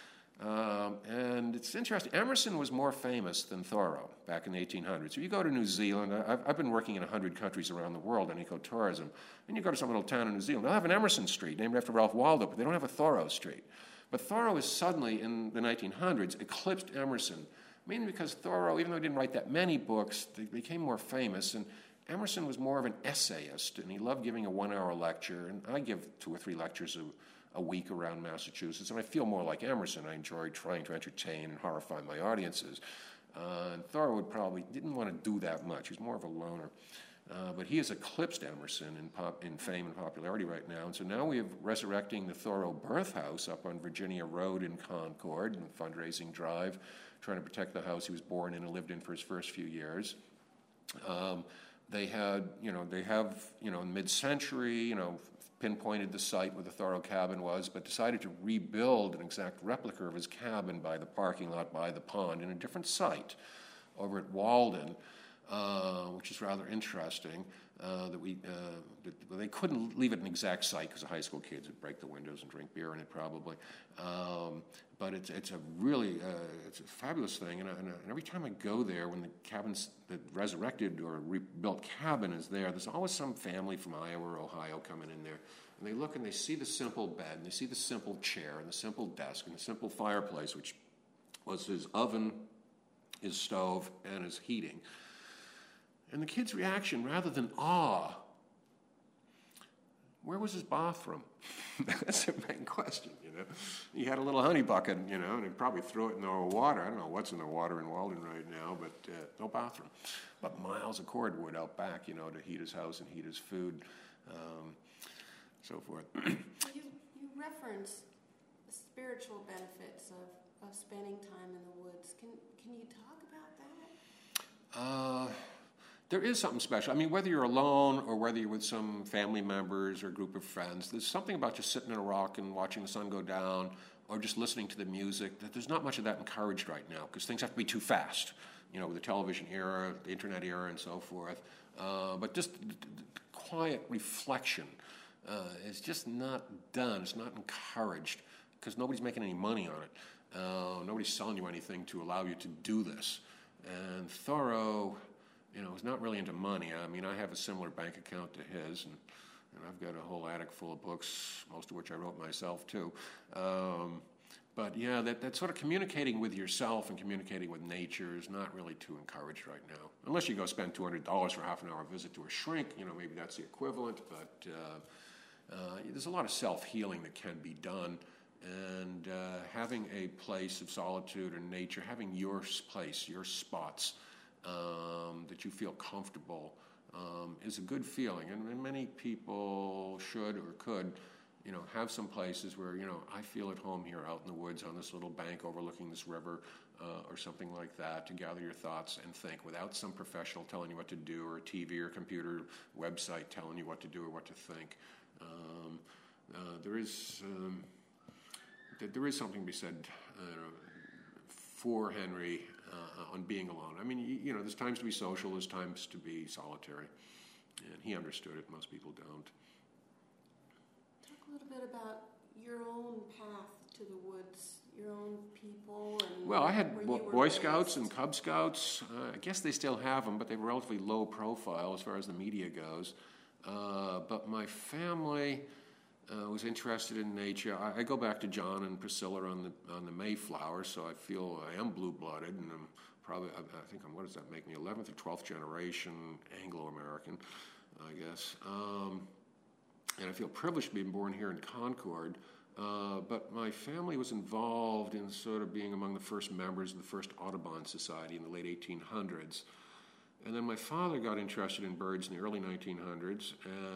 And it's interesting. Emerson was more famous than Thoreau back in the 1800s. If you go to New Zealand, I've been working in 100 countries around the world in ecotourism, and you go to some little town in New Zealand, they'll have an Emerson Street named after Ralph Waldo, but they don't have a Thoreau Street. But Thoreau is suddenly, in the 1900s, eclipsed Emerson, mainly because Thoreau, even though he didn't write that many books, they became more famous, and Emerson was more of an essayist, and he loved giving a 1-hour lecture, and I give 2 or 3 lectures a week around Massachusetts, and I feel more like Emerson. I enjoy trying to entertain and horrify my audiences. And Thoreau didn't want to do that much. He's more of a loner. But he has eclipsed Emerson in fame and popularity right now. And so now we have resurrecting the Thoreau Birth House up on Virginia Road in Concord, and fundraising drive, trying to protect the house he was born in and lived in for his first few years. They have, in mid-century, pinpointed the site where the Thoreau cabin was, but decided to rebuild an exact replica of his cabin by the parking lot by the pond in a different site over at Walden, which is rather interesting. That they couldn't leave it an exact site because the high school kids would break the windows and drink beer in it probably. But it's a really it's a fabulous thing, and every time I go there, when the resurrected or rebuilt cabin is there, there's always some family from Iowa or Ohio coming in there, and they look and they see the simple bed, and they see the simple chair, and the simple desk, and the simple fireplace, which was his oven, his stove, and his heating. And the kid's reaction, rather than awe, where was his bathroom? That's the main question, He had a little honey bucket, and he probably threw it in the water. I don't know what's in the water in Walden right now, but no bathroom. But miles of cordwood out back, to heat his house and heat his food, so forth. You reference the spiritual benefits of spending time in the woods. Can you talk about that? There is something special. I mean, whether you're alone or whether you're with some family members or a group of friends, there's something about just sitting in a rock and watching the sun go down or just listening to the music. That there's not much of that encouraged right now because things have to be too fast, with the television era, the internet era, and so forth. But just quiet reflection is just not done. It's not encouraged because nobody's making any money on it. Nobody's selling you anything to allow you to do this. And Thoreau, is not really into money. I mean, I have a similar bank account to his, and I've got a whole attic full of books, most of which I wrote myself, too. But, yeah, that sort of communicating with yourself and communicating with nature is not really too encouraged right now. Unless you go spend $200 for a half-an-hour visit to a shrink, maybe that's the equivalent. But there's a lot of self-healing that can be done. And having a place of solitude or nature, having your place, your spots, that you feel comfortable is a good feeling, and many people should or could, have some places where, I feel at home here out in the woods on this little bank overlooking this river or something like that, to gather your thoughts and think without some professional telling you what to do, or a TV or computer website telling you what to do or what to think. There is something to be said for Henry on being alone. I mean, there's times to be social, there's times to be solitary, and he understood it. Most people don't. Talk a little bit about your own path to the woods, your own people. And well, I had Boy Scouts and Cub Scouts. I guess they still have them, but they were relatively low profile as far as the media goes. But my family was interested in nature. I go back to John and Priscilla on the Mayflower, so I feel I am blue-blooded, and I'm probably, I think what does that make me, 11th or 12th generation Anglo-American, I guess. And I feel privileged being born here in Concord. But my family was involved in sort of being among the first members of the first Audubon Society in the late 1800s. And then my father got interested in birds in the early 1900s,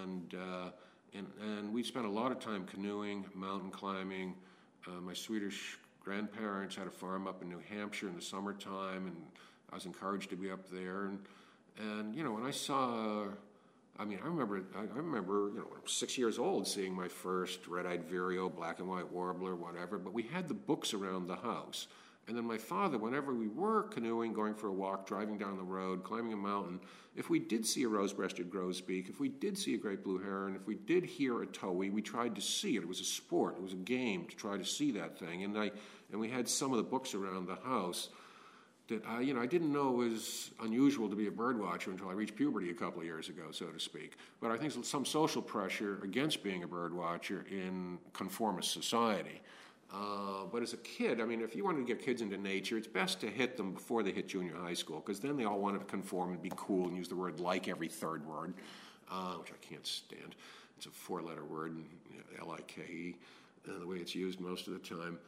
and we spent a lot of time canoeing, mountain climbing. My Swedish grandparents had a farm up in New Hampshire in the summertime, and I was encouraged to be up there. And when I saw, I remember, when I'm 6 years old, seeing my first red-eyed vireo, black and white warbler, whatever, but we had the books around the house. And then my father, whenever we were canoeing, going for a walk, driving down the road, climbing a mountain, if we did see a rose-breasted grosbeak, if we did see a great blue heron, if we did hear a towhee, we tried to see it. It was a sport. It was a game to try to see that thing. And we had some of the books around the house that I didn't know it was unusual to be a bird watcher until I reached puberty a couple of years ago, so to speak. But I think some social pressure against being a bird watcher in conformist society. But as a kid, if you wanted to get kids into nature, it's best to hit them before they hit junior high school, because then they all wanted to conform and be cool and use the word like every third word, which I can't stand. It's a four-letter word, L-I-K-E, the way it's used most of the time.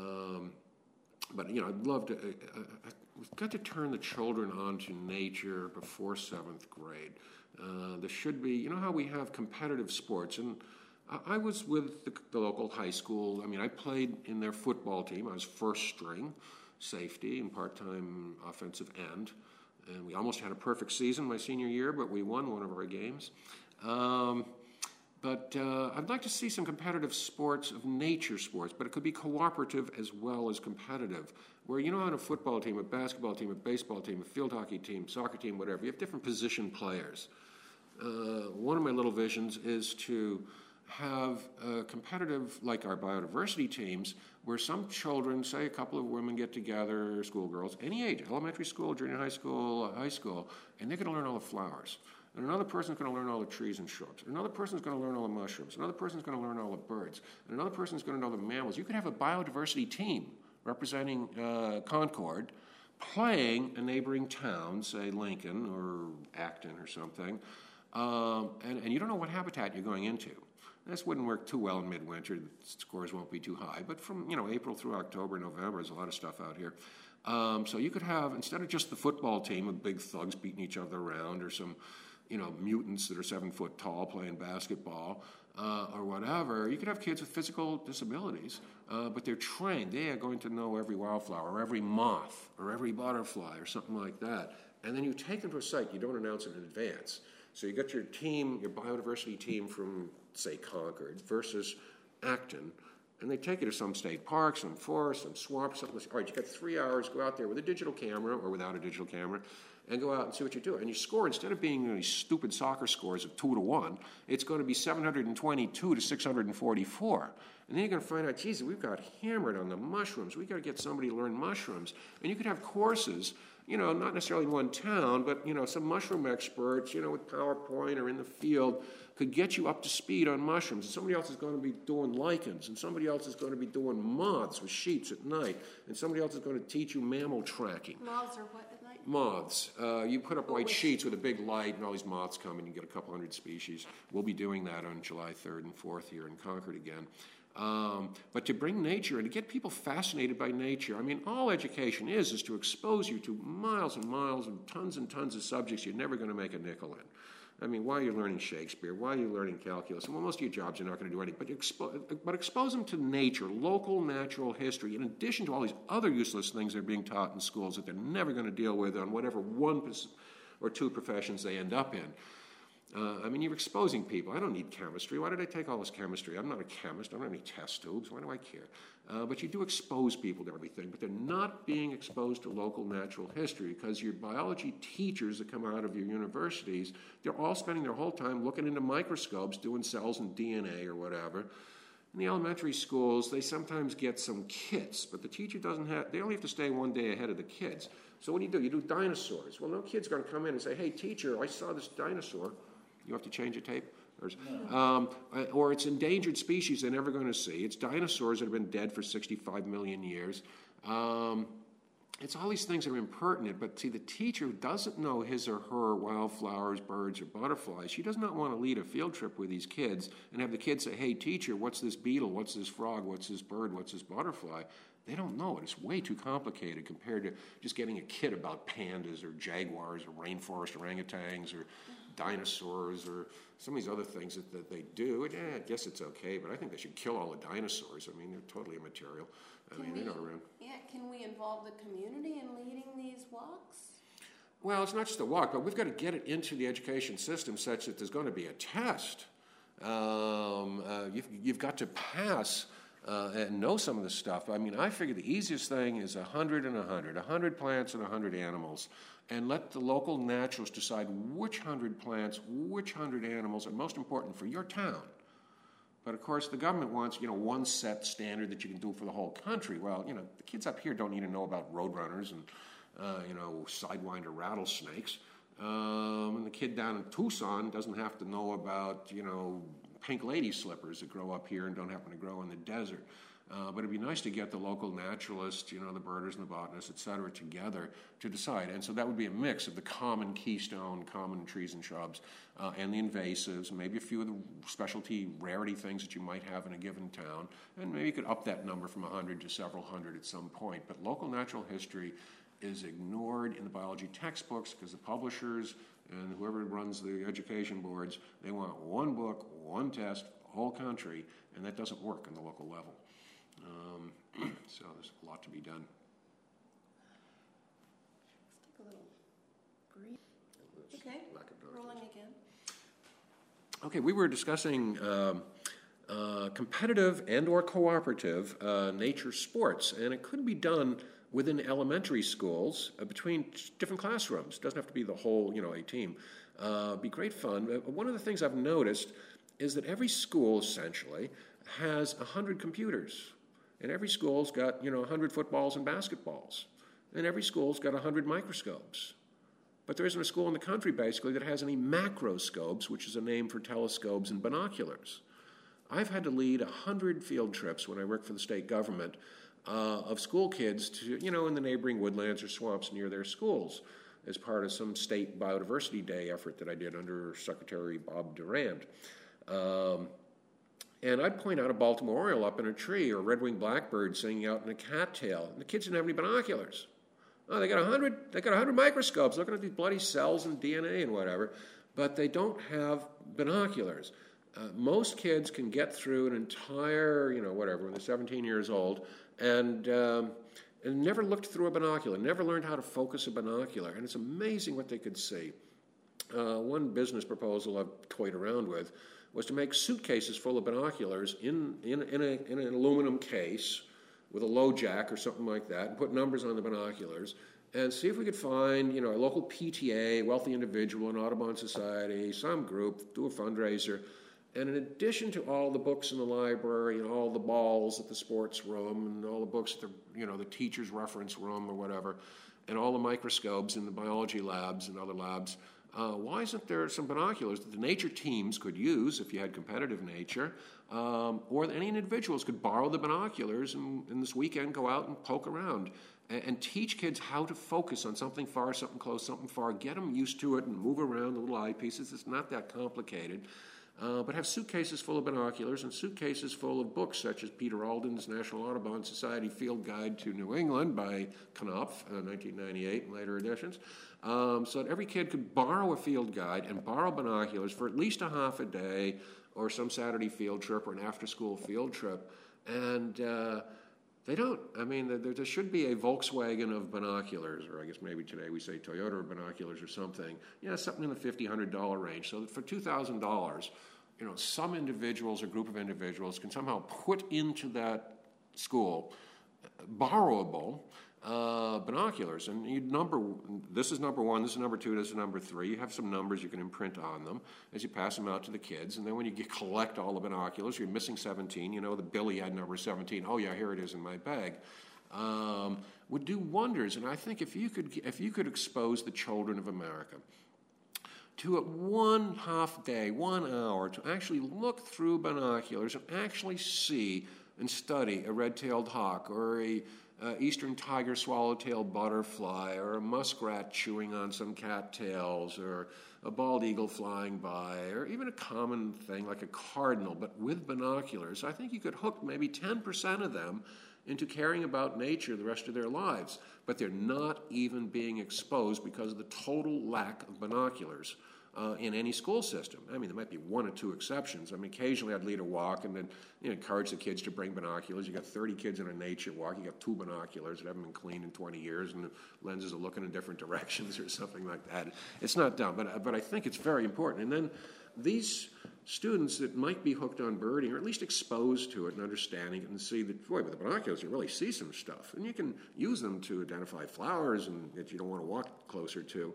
But I'd love to. We've got to turn the children on to nature before 7th grade. There should be, how we have competitive sports, and I was with the local high school. I played in their football team. I was first string safety and part-time offensive end, and we almost had a perfect season my senior year, but we won one of our games. But I'd like to see some competitive sports of nature sports, but it could be cooperative as well as competitive, where on a football team, a basketball team, a baseball team, a field hockey team, soccer team, whatever, you have different position players. One of my little visions is to have competitive, like our biodiversity teams, where some children, say a couple of women get together, schoolgirls, any age, elementary school, junior high school, and they're going to learn all the flowers. And another person's going to learn all the trees and shrubs. Another person's going to learn all the mushrooms. Another person's going to learn all the birds. And another person's going to know the mammals. You could have a biodiversity team representing Concord playing a neighboring town, say Lincoln or Acton or something, and you don't know what habitat you're going into. This wouldn't work too well in midwinter. The scores won't be too high. But from April through October, November, there's a lot of stuff out here. So you could have, instead of just the football team of big thugs beating each other around, or some mutants that are 7 foot tall playing basketball or whatever, you could have kids with physical disabilities, but they're trained. They are going to know every wildflower or every moth or every butterfly or something like that. And then you take them to a site. You don't announce it in advance. So you got your team, your biodiversity team from, say, Concord versus Acton, and they take you to some state park, some forest, some swamp, something. All right, you got 3 hours. Go out there with a digital camera or without a digital camera, and go out and see what you do. And you score, instead of being these stupid soccer scores of 2-1, it's going to be 722 to 644. And then you're going to find out, geez, we've got hammered on the mushrooms. We've got to get somebody to learn mushrooms. And you could have courses, not necessarily in one town, but, some mushroom experts, with PowerPoint or in the field could get you up to speed on mushrooms. And somebody else is going to be doing lichens, and somebody else is going to be doing moths with sheets at night, and somebody else is going to teach you mammal tracking. Moths are what at night? Moths. You put up white sheets with a big light, and all these moths come, and you get a couple hundred species. We'll be doing that on July 3rd and 4th here in Concord again. But to bring nature and to get people fascinated by nature, all education is to expose you to miles and miles and tons of subjects you're never going to make a nickel in. I mean, why are you learning Shakespeare? Why are you learning calculus? Well, most of your jobs are not going to do anything. But expose them to nature, local natural history, in addition to all these other useless things that are being taught in schools that they're never going to deal with on whatever one or two professions they end up in. I mean, you're exposing people. I don't need chemistry. Why did I take all this chemistry? I'm not a chemist. I don't have any test tubes. Why do I care? But you do expose people to everything. But they're not being exposed to local natural history because your biology teachers that come out of your universities, they're all spending their whole time looking into microscopes, doing cells and DNA or whatever. In the elementary schools, they sometimes get some kits, but the teacher doesn't have, they only have to stay one day ahead of the kids. So what do? You do dinosaurs. Well, no kid's going to come in and say, hey, teacher, I saw this dinosaur. You have to change the tape? Or it's endangered species they're never going to see. It's dinosaurs that have been dead for 65 million years. It's all these things that are impertinent, but see, the teacher doesn't know his or her wildflowers, birds, or butterflies. She does not want to lead a field trip with these kids and have the kids say, hey, teacher, what's this beetle? What's this frog? What's this bird? What's this butterfly? They don't know it. It's way too complicated compared to just getting a kid about pandas or jaguars or rainforest orangutans or dinosaurs or some of these other things that they do. I guess it's okay, but I think they should kill all the dinosaurs. I mean, they're totally immaterial. They're not around. Yeah, can we involve the community in leading these walks? Well, it's not just a walk, but we've got to get it into the education system such that there's going to be a test. You've got to pass and know some of this stuff. I mean, I figure the easiest thing is 100 and 100, 100 plants and 100 animals, and let the local naturalists decide which 100 plants, which 100 animals are most important for your town. But of course, the government wants, one set standard that you can do for the whole country. Well, the kids up here don't need to know about roadrunners and, sidewinder rattlesnakes. And the kid down in Tucson doesn't have to know about, pink lady slippers that grow up here and don't happen to grow in the desert. But it'd be nice to get the local naturalists, the birders and the botanists, et cetera, together to decide. And so that would be a mix of the common keystone, common trees and shrubs, and the invasives, maybe a few of the specialty rarity things that you might have in a given town. And maybe you could up that number from 100 to several hundred at some point. But local natural history is ignored in the biology textbooks because the publishers and whoever runs the education boards, they want one book, one test, whole country, and that doesn't work on the local level. So there's a lot to be done. Let's take a little breathe. Okay, rolling again. Okay, we were discussing competitive and or cooperative nature sports, and it could be done within elementary schools between different classrooms. It doesn't have to be the whole, a team. Be great fun. One of the things I've noticed is that every school essentially has 100 computers. And every school's got, 100 footballs and basketballs. And every school's got 100 microscopes. But there isn't a school in the country, basically, that has any macroscopes, which is a name for telescopes and binoculars. I've had to lead 100 field trips when I worked for the state government of school kids to, in the neighboring woodlands or swamps near their schools as part of some state biodiversity day effort that I did under Secretary Bob Durand. And I'd point out a Baltimore Oriole up in a tree or a red-winged blackbird singing out in a cattail, and the kids didn't have any binoculars. Oh, they got 100 microscopes looking at these bloody cells and DNA and whatever, but they don't have binoculars. Most kids can get through an entire, when they're 17 years old, and never looked through a binocular, never learned how to focus a binocular, and it's amazing what they could see. One business proposal I've toyed around with was to make suitcases full of binoculars in an aluminum case with a low jack or something like that, and put numbers on the binoculars, and see if we could find, a local PTA, wealthy individual, an Audubon Society, some group, do a fundraiser, and in addition to all the books in the library and all the balls at the sports room and all the books at the teacher's reference room or whatever, and all the microscopes in the biology labs and other labs, why isn't there some binoculars that the nature teams could use if you had competitive nature, or any individuals could borrow the binoculars and this weekend go out and poke around and teach kids how to focus on something far, something close, something far, get them used to it and move around the little eyepieces. It's not that complicated. but have suitcases full of binoculars and suitcases full of books such as Peter Alden's National Audubon Society Field Guide to New England by Knopf, 1998 and later editions, so that every kid could borrow a field guide and borrow binoculars for at least a half a day or some Saturday field trip or an after-school field trip. And they don't. I mean, there should be a Volkswagen of binoculars, or I guess maybe today we say Toyota binoculars or something. Something in the $50, $100 range. So that for $2,000, some individuals or group of individuals can somehow put into that school borrowable binoculars. And this is number one, this is number two, this is number three. You have some numbers you can imprint on them as you pass them out to the kids. And then when you collect all the binoculars, you're missing 17. The Billy had number 17. Oh, yeah, here it is in my bag. Would do wonders. And I think if you could expose the children of America to at 1 half day, 1 hour, to actually look through binoculars and actually see and study a red-tailed hawk or a eastern tiger swallowtail butterfly or a muskrat chewing on some cattails or a bald eagle flying by or even a common thing like a cardinal, but with binoculars, I think you could hook maybe 10% of them into caring about nature the rest of their lives. But they're not even being exposed because of the total lack of binoculars in any school system. I mean, there might be one or two exceptions. I mean, occasionally I'd lead a walk and then encourage the kids to bring binoculars. You got 30 kids in a nature walk. You got 2 binoculars that haven't been cleaned in 20 years, and the lenses are looking in different directions or something like that. It's not dumb, but I think it's very important. And then these students that might be hooked on birding, or at least exposed to it and understanding it, and see that, boy, with the binoculars you really see some stuff. And you can use them to identify flowers and that you don't want to walk closer to.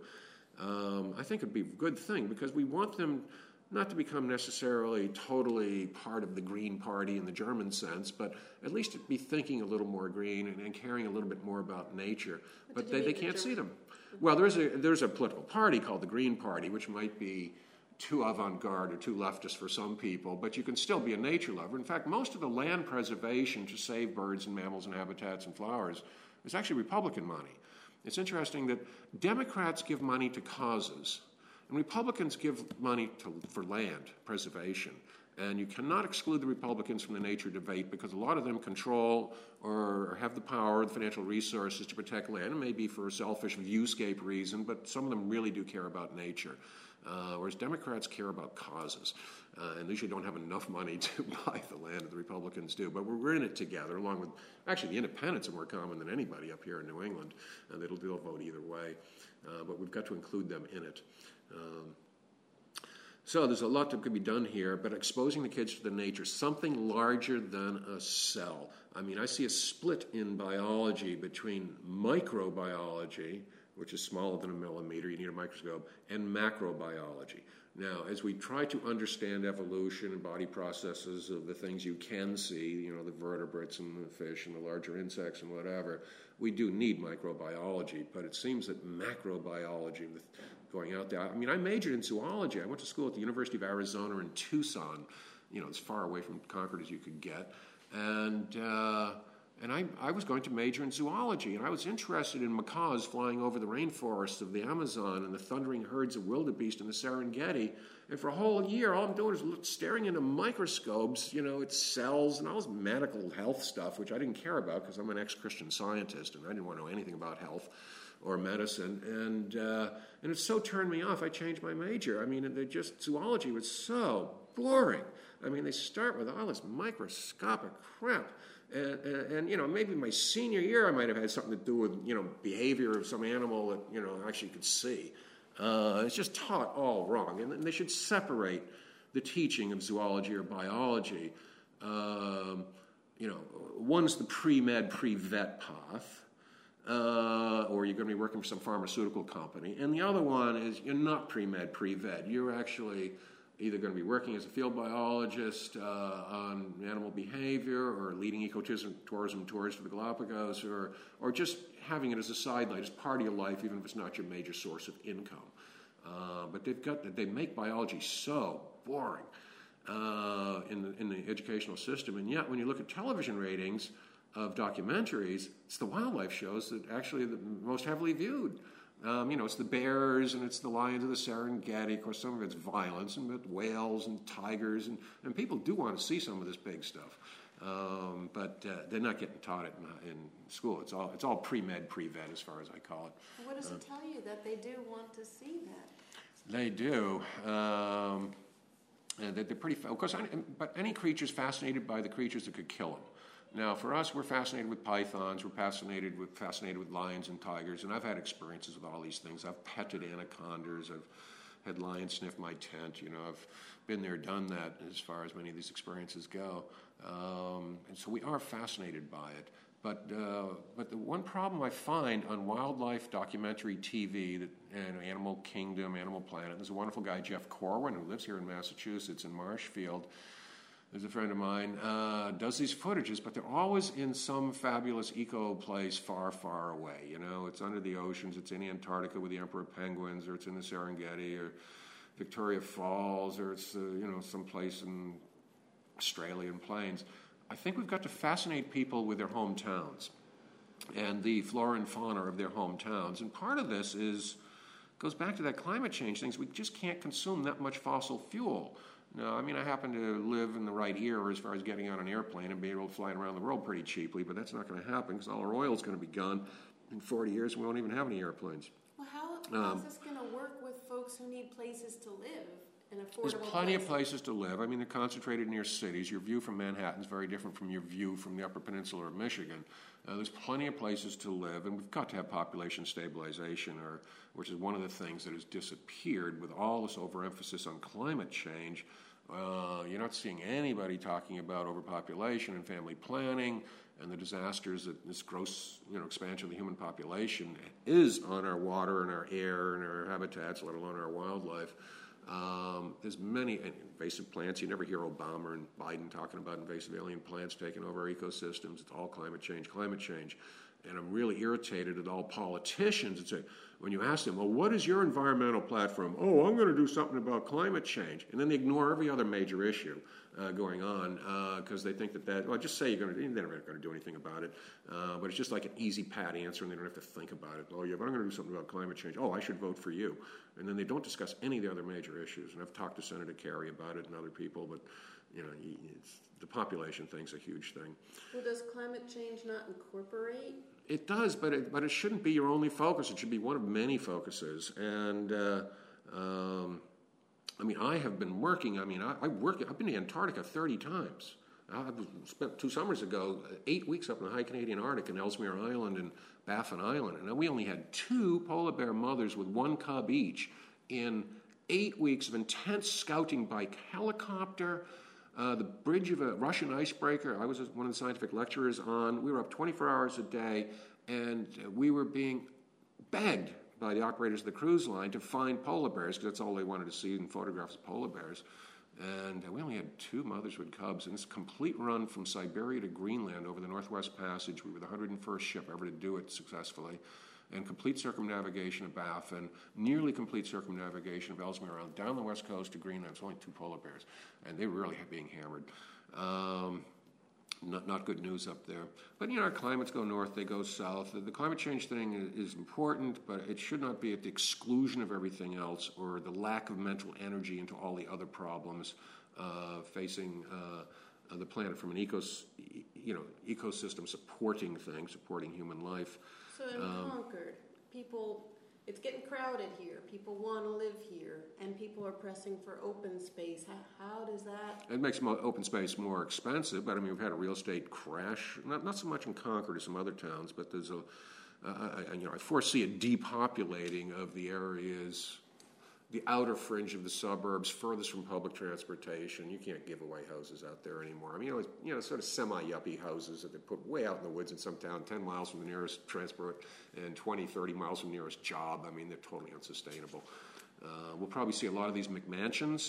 I think it'd be a good thing because we want them not to become necessarily totally part of the Green Party in the German sense, but at least to be thinking a little more green and caring a little bit more about nature. But they can't see them. Well, there's a political party called the Green Party, which might be too avant-garde or too leftist for some people, but you can still be a nature lover. In fact, most of the land preservation to save birds and mammals and habitats and flowers is actually Republican money. It's interesting that Democrats give money to causes, and Republicans give money for land preservation. And you cannot exclude the Republicans from the nature debate because a lot of them control or have the power, the financial resources to protect land. It may be for a selfish viewscape reason, but some of them really do care about nature. Whereas Democrats care about causes, and usually don't have enough money to buy the land that the Republicans do. But we're in it together, along with, actually, the independents are more common than anybody up here in New England, and they'll vote either way. But we've got to include them in it. So there's a lot that could be done here, but exposing the kids to the nature, something larger than a cell. I mean, I see a split in biology between microbiology, which is smaller than a millimeter, you need a microscope, and macrobiology. Now, as we try to understand evolution and body processes of the things you can see, the vertebrates and the fish and the larger insects and whatever, we do need microbiology, but it seems that macrobiology, with going out there, I mean, I majored in zoology. I went to school at the University of Arizona in Tucson, as far away from Concord as you could get, and I was going to major in zoology, and I was interested in macaws flying over the rainforests of the Amazon and the thundering herds of wildebeest in the Serengeti. And for a whole year, all I'm doing is staring into microscopes, at cells and all this medical health stuff, which I didn't care about because I'm an ex-Christian Scientist, and I didn't want to know anything about health or medicine. And it so turned me off, I changed my major. I mean, zoology was so boring. I mean, they start with all this microscopic crap. And maybe my senior year I might have had something to do with, behavior of some animal that, I actually could see. It's just taught all wrong. And they should separate the teaching of zoology or biology. One's the pre-med, pre-vet path, or you're going to be working for some pharmaceutical company. And the other one is you're not pre-med, pre-vet. You're actually either going to be working as a field biologist on animal behavior or leading ecotourism tours to the Galapagos or just having it as a sidelight, as part of your life, even if it's not your major source of income. But they make biology so boring in the educational system. And yet when you look at television ratings of documentaries, it's the wildlife shows that actually are the most heavily viewed. It's the bears and it's the lions of the Serengeti. Of course, some of it's violence, and whales and tigers, and people do want to see some of this big stuff. But they're not getting taught it in school. It's all pre-med, pre-vet, as far as I call it. What does it tell you that they do want to see that? They do. And they're pretty. Of course, but any creature's fascinated by the creatures that could kill them. Now, for us, we're fascinated with pythons. We're fascinated with lions and tigers. And I've had experiences with all these things. I've petted anacondas. I've had lions sniff my tent. I've been there, done that, as far as many of these experiences go. And so we are fascinated by it. But the one problem I find on wildlife documentary TV, Animal Kingdom, Animal Planet, there's a wonderful guy, Jeff Corwin, who lives here in Massachusetts in Marshfield. There's a friend of mine, does these footages, but they're always in some fabulous eco place far, far away. It's under the oceans, it's in Antarctica with the emperor penguins, or it's in the Serengeti, or Victoria Falls, or it's someplace in Australian plains. I think we've got to fascinate people with their hometowns and the flora and fauna of their hometowns. And part of this goes back to that climate change things. We just can't consume that much fossil fuel. No, I happen to live in the right era as far as getting on an airplane and being able to fly around the world pretty cheaply, but that's not going to happen because all our oil is going to be gone in 40 years and we won't even have any airplanes. Well, how is this going to work with folks who need places to live and affordable There's plenty of places to live. They're concentrated near cities. Your view from Manhattan is very different from your view from the Upper Peninsula of Michigan. There's plenty of places to live, and we've got to have population stabilization, which is one of the things that has disappeared with all this overemphasis on climate change. You're not seeing anybody talking about overpopulation and family planning and the disasters that this gross expansion of the human population is on our water and our air and our habitats, let alone our wildlife. There's many invasive plants. You never hear Obama and Biden talking about invasive alien plants taking over our ecosystems. It's all climate change. And I'm really irritated at all politicians that say, when you ask them, well, what is your environmental platform? Oh, I'm going to do something about climate change. And then they ignore every other major issue going on because they think just say they're never going to do anything about it. But it's just like an easy, pat answer, and they don't have to think about it. Oh, yeah, but I'm going to do something about climate change. Oh, I should vote for you. And then they don't discuss any of the other major issues. And I've talked to Senator Kerry about it and other people, but the population thing's a huge thing. Well, does climate change not incorporate? It does, but it shouldn't be your only focus. It should be one of many focuses. And I have been working. I've been to Antarctica 30 times. I spent 2 summers ago 8 weeks up in the high Canadian Arctic in Ellesmere Island and Baffin Island, and we only had 2 polar bear mothers with 1 cub each in 8 weeks of intense scouting by helicopter. The bridge of a Russian icebreaker, I was one of the scientific lecturers on. We were up 24 hours a day, and we were being begged by the operators of the cruise line to find polar bears, because that's all they wanted to see in photographs of polar bears. And we only had 2 mothers with cubs, and this complete run from Siberia to Greenland over the Northwest Passage. We were the 101st ship ever to do it successfully. And complete circumnavigation of Baffin, nearly complete circumnavigation of Ellesmere Island, down the west coast to Greenland. It's only 2 polar bears, and they were really being hammered. Not good news up there. But, our climates go north, they go south. The climate change thing is important, but it should not be at the exclusion of everything else or the lack of mental energy into all the other problems facing the planet from an ecosystem supporting human life. So in Concord, it's getting crowded here. People want to live here, and people are pressing for open space. How does that? It makes open space more expensive, but we've had a real estate crash. Not so much in Concord as some other towns, but there's I foresee a depopulating of the areas, the outer fringe of the suburbs, furthest from public transportation. You can't give away houses out there anymore. It's sort of semi-yuppie houses that they put way out in the woods in some town, 10 miles from the nearest transport and 20, 30 miles from the nearest job. They're totally unsustainable. We'll probably see a lot of these McMansions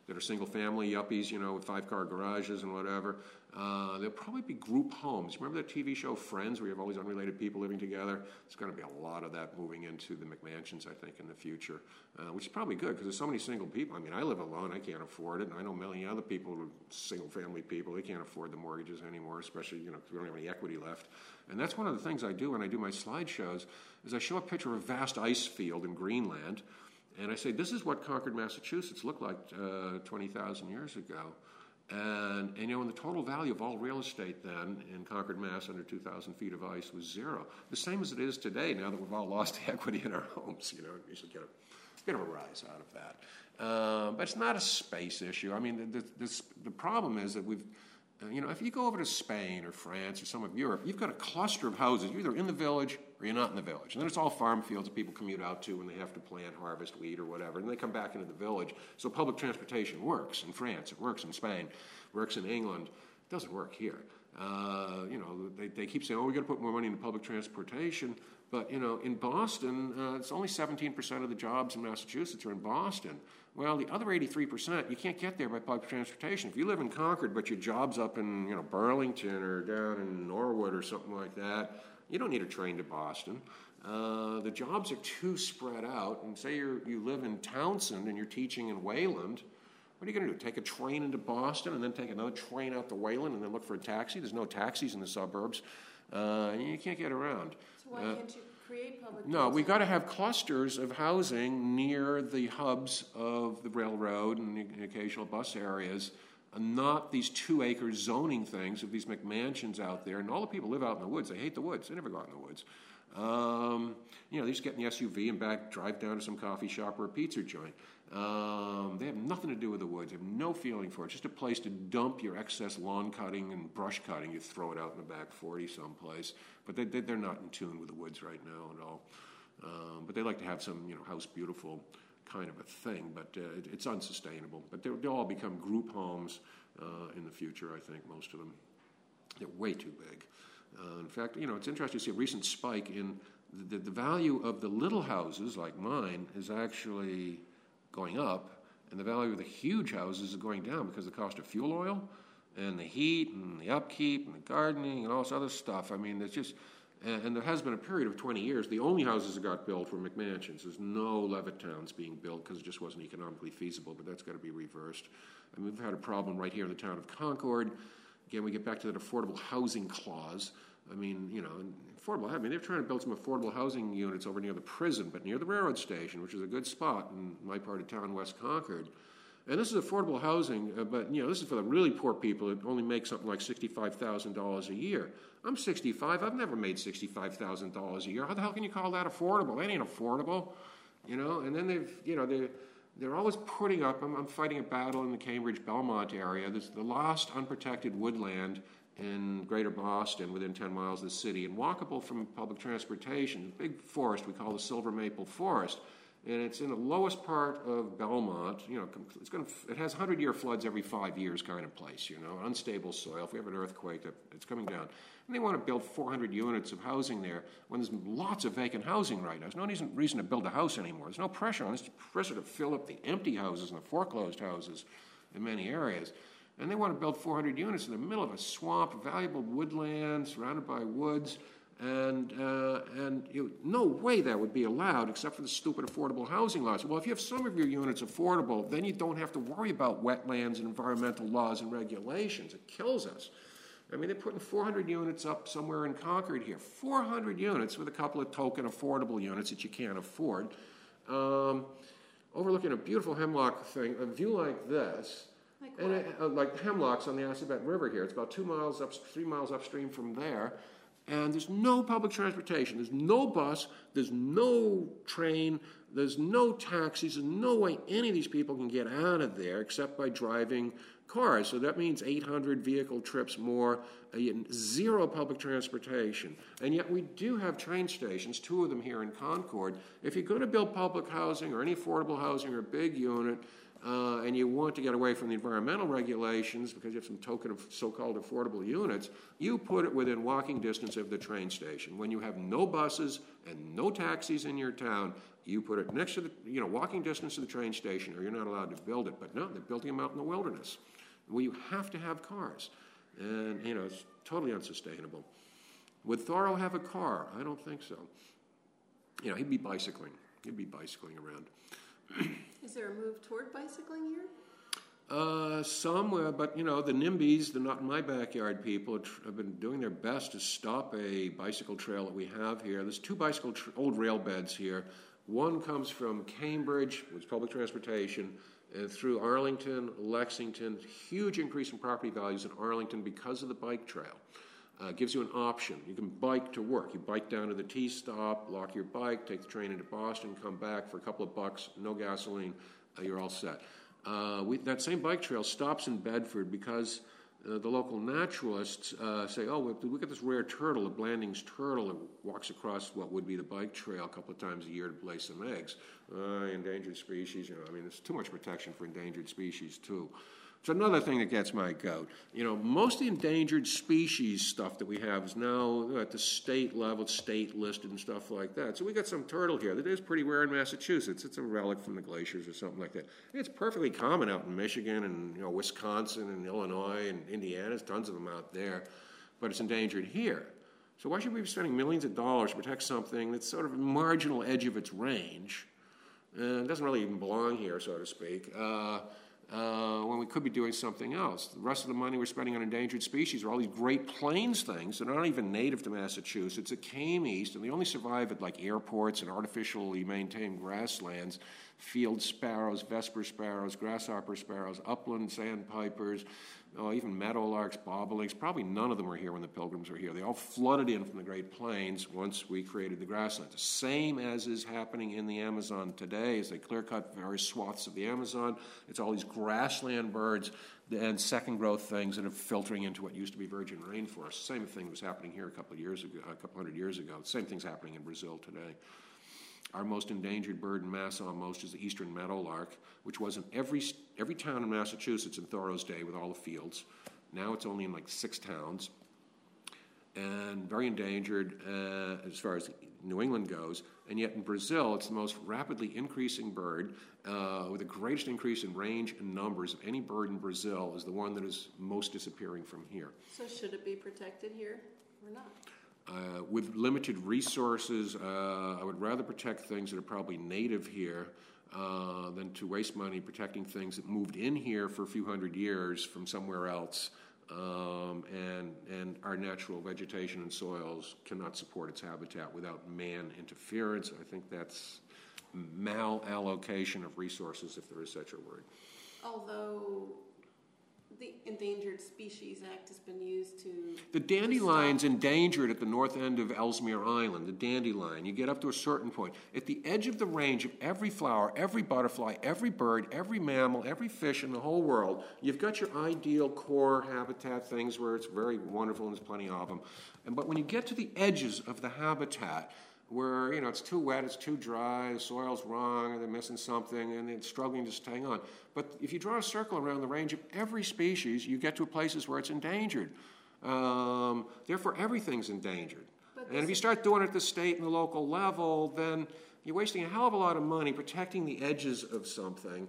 that are single-family yuppies, with 5-car garages and whatever. There'll probably be group homes. Remember that TV show Friends, where you have all these unrelated people living together? There's going to be a lot of that moving into the McMansions, I think, in the future, which is probably good because there's so many single people. I mean, I live alone. I can't afford it. And I know many other people, single-family people, they can't afford the mortgages anymore, especially, because we don't have any equity left. And that's one of the things I do when I do my slideshows is I show a picture of a vast ice field in Greenland, and I say, this is what Concord, Massachusetts looked like 20,000 years ago. And the total value of all real estate then in Concord, Mass, under 2,000 feet of ice was zero. The same as it is today, now that we've all lost the equity in our homes. You should get a bit of a rise out of that. But it's not a space issue. I mean, the problem is that we've, if you go over to Spain or France or some of Europe, you've got a cluster of houses. You're either in the village or you're not in the village. And then it's all farm fields that people commute out to when they have to plant, harvest wheat or whatever. And they come back into the village. So public transportation works in France. It works in Spain. It works in England. It doesn't work here. They keep saying, we've got to put more money into public transportation. But, in Boston, it's only 17% of the jobs in Massachusetts are in Boston. Well, the other 83%, you can't get there by public transportation. If you live in Concord, but your job's up in, Burlington or down in Norwood or something like that, you don't need a train to Boston. The jobs are too spread out. And say you live in Townsend and you're teaching in Wayland, what are you going to do? Take a train into Boston and then take another train out to Wayland and then look for a taxi? There's no taxis in the suburbs. You can't get around. So why can't you create public No, housing? we've got to have clusters of housing near the hubs of the railroad and the occasional bus areas, and not these 2-acre zoning things of these McMansions out there. And all the people live out in the woods. They hate the woods. They never go out in the woods. They just get in the SUV and drive down to some coffee shop or a pizza joint. They have nothing to do with the woods. They have no feeling for it. It's just a place to dump your excess lawn cutting and brush cutting. You throw it out in the back 40 someplace. But they're not in tune with the woods right now at all. But they like to have some, house beautiful kind of a thing. But it's unsustainable. But they'll all become group homes in the future, I think, most of them. They're way too big. In fact, it's interesting to see a recent spike in the value of the little houses like mine is actually going up, and the value of the huge houses is going down because of the cost of fuel oil and the heat and the upkeep and the gardening and all this other stuff. I mean, it's just, and there has been a period of 20 years, the only houses that got built were McMansions. There's no Levittowns being built because it just wasn't economically feasible, but that's got to be reversed. I mean, we've had a problem right here in the town of Concord. Again, we get back to that affordable housing clause. I mean, they're trying to build some affordable housing units over near the prison, but near the railroad station, which is a good spot in my part of town, West Concord. And this is affordable housing, but, this is for the really poor people that only make something like $65,000 a year. I'm 65. I've never made $65,000 a year. How the hell can you call that affordable? That ain't affordable, And then they're always putting up, I'm fighting a battle in the Cambridge, Belmont area. There's the lost unprotected woodland in greater Boston within 10 miles of the city and walkable from public transportation. A big forest we call the Silver Maple Forest. And it's in the lowest part of Belmont. It has 100-year floods every 5 years kind of place, unstable soil. If we have an earthquake, it's coming down. And they want to build 400 units of housing there when there's lots of vacant housing right now. There's no reason to build a house anymore. There's no pressure on this. Pressure to fill up the empty houses and the foreclosed houses in many areas. And they want to build 400 units in the middle of a swamp, valuable woodland, surrounded by woods. And no way that would be allowed except for the stupid affordable housing laws. Well, if you have some of your units affordable, then you don't have to worry about wetlands and environmental laws and regulations. It kills us. I mean, they're putting 400 units up somewhere in Concord here. 400 units with a couple of token affordable units that you can't afford. Overlooking a beautiful hemlock thing, a view like this. Like hemlocks on the Assabet River here. It's about 3 miles upstream from there. And there's no public transportation. There's no bus. There's no train. There's no taxis. There's no way any of these people can get out of there except by driving cars. So that means 800 vehicle trips more, zero public transportation. And yet we do have train stations, 2 of them here in Concord. If you're going to build public housing or any affordable housing or a big unit, and you want to get away from the environmental regulations because you have some token of so-called affordable units, you put it within walking distance of the train station. When you have no buses and no taxis in your town, You put it next to the, walking distance to the train station, or you're not allowed to build it. But no, they're building them out in the wilderness, where you have to have cars. And, it's totally unsustainable. Would Thoreau have a car? I don't think so. He'd be bicycling. He'd be bicycling around. Is there a move toward bicycling here? Some, but the NIMBYs, the Not in My Backyard people, have been doing their best to stop a bicycle trail that we have here. There's two old rail beds here. One comes from Cambridge, which is public transportation, and through Arlington, Lexington. Huge increase in property values in Arlington because of the bike trail. Gives you an option. You can bike to work. You bike down to the T-stop, lock your bike, take the train into Boston, come back for a couple of bucks, no gasoline, you're all set. That same bike trail stops in Bedford because the local naturalists say, we got this rare turtle, a Blanding's turtle, that walks across what would be the bike trail a couple of times a year to lay some eggs. Endangered species, there's too much protection for endangered species, too. It's another thing that gets my goat. Most of the endangered species stuff that we have is now at the state level, state listed and stuff like that. So we got some turtle here that is pretty rare in Massachusetts. It's a relic from the glaciers or something like that. It's perfectly common out in Michigan and Wisconsin and Illinois and Indiana. There's tons of them out there, but it's endangered here. So why should we be spending millions of dollars to protect something that's sort of a marginal edge of its range? It doesn't really even belong here, so to speak. When we could be doing something else. The rest of the money we're spending on endangered species are all these Great Plains things that are not even native to Massachusetts. It came east, and they only survive at airports and artificially maintained grasslands. Field sparrows, vesper sparrows, grasshopper sparrows, upland sandpipers, even meadowlarks, bobolinks. Probably none of them were here when the Pilgrims were here. They all flooded in from the Great Plains once we created the grasslands. The same as is happening in the Amazon today as they clear-cut various swaths of the Amazon. It's all these grassland birds and second-growth things that are filtering into what used to be virgin rainforest. Same thing was happening here a couple hundred years ago. The same thing's happening in Brazil today. Our most endangered bird in Mass almost is the eastern meadowlark, which was in every town in Massachusetts in Thoreau's day with all the fields. Now it's only in 6 towns, and very endangered as far as New England goes. And yet in Brazil, it's the most rapidly increasing bird, with the greatest increase in range and numbers of any bird in Brazil is the one that is most disappearing from here. So should it be protected here or not? With limited resources, I would rather protect things that are probably native here than to waste money protecting things that moved in here for a few hundred years from somewhere else, and our natural vegetation and soils cannot support its habitat without man interference. I think that's malallocation of resources, if there is such a word. Although the Endangered Species Act has been used to... The dandelion's endangered at the north end of Ellesmere Island, the dandelion. You get up to a certain point. At the edge of the range of every flower, every butterfly, every bird, every mammal, every fish in the whole world, you've got your ideal core habitat things where it's very wonderful and there's plenty of them. But when you get to the edges of the habitat, where it's too wet, it's too dry, the soil's wrong, or they're missing something, and it's struggling to stay on. But if you draw a circle around the range of every species, you get to places where it's endangered. Therefore, everything's endangered. And if you start doing it at the state and the local level, then you're wasting a hell of a lot of money protecting the edges of something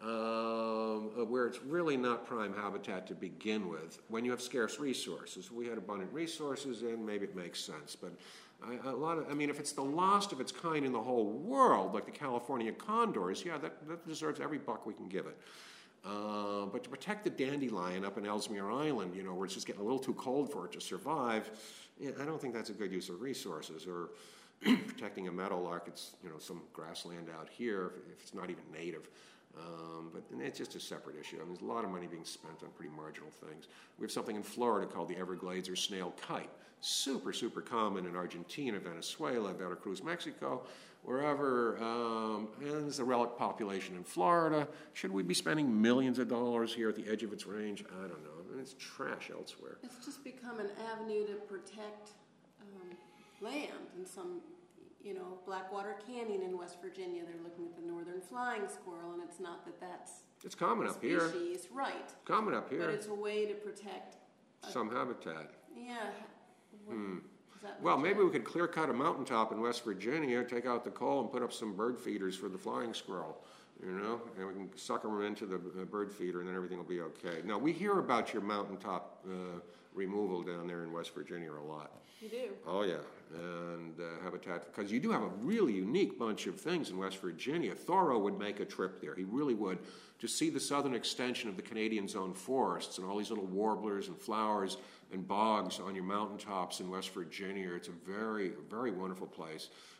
where it's really not prime habitat to begin with. When you have scarce resources, we had abundant resources, and maybe it makes sense. But if it's the last of its kind in the whole world, like the California condors, yeah, that deserves every buck we can give it. But to protect the dandelion up in Ellesmere Island, where it's just getting a little too cold for it to survive, I don't think that's a good use of resources. Or protecting a meadowlark, it's some grassland out here if it's not even native. But it's just a separate issue. There's a lot of money being spent on pretty marginal things. We have something in Florida called the Everglades or snail kite. Super, super common in Argentina, Venezuela, Veracruz, Mexico, wherever. And there's a relic population in Florida. Should we be spending millions of dollars here at the edge of its range? I don't know. It's trash elsewhere. It's just become an avenue to protect land in some... Blackwater Canyon in West Virginia, they're looking at the northern flying squirrel, and it's not that's... It's common up here. Right. Common up here. But it's a way to protect... some habitat. Yeah. Is Well, maybe we could clear cut a mountaintop in West Virginia, take out the coal, and put up some bird feeders for the flying squirrel. And we can sucker them into the bird feeder, and then everything will be okay. Now, we hear about your mountaintop removal down there in West Virginia a lot. You do? Oh, yeah, and habitat, because you do have a really unique bunch of things in West Virginia. Thoreau would make a trip there. He really would. To see the southern extension of the Canadian zone forests and all these little warblers and flowers and bogs on your mountaintops in West Virginia. It's a very, very wonderful place.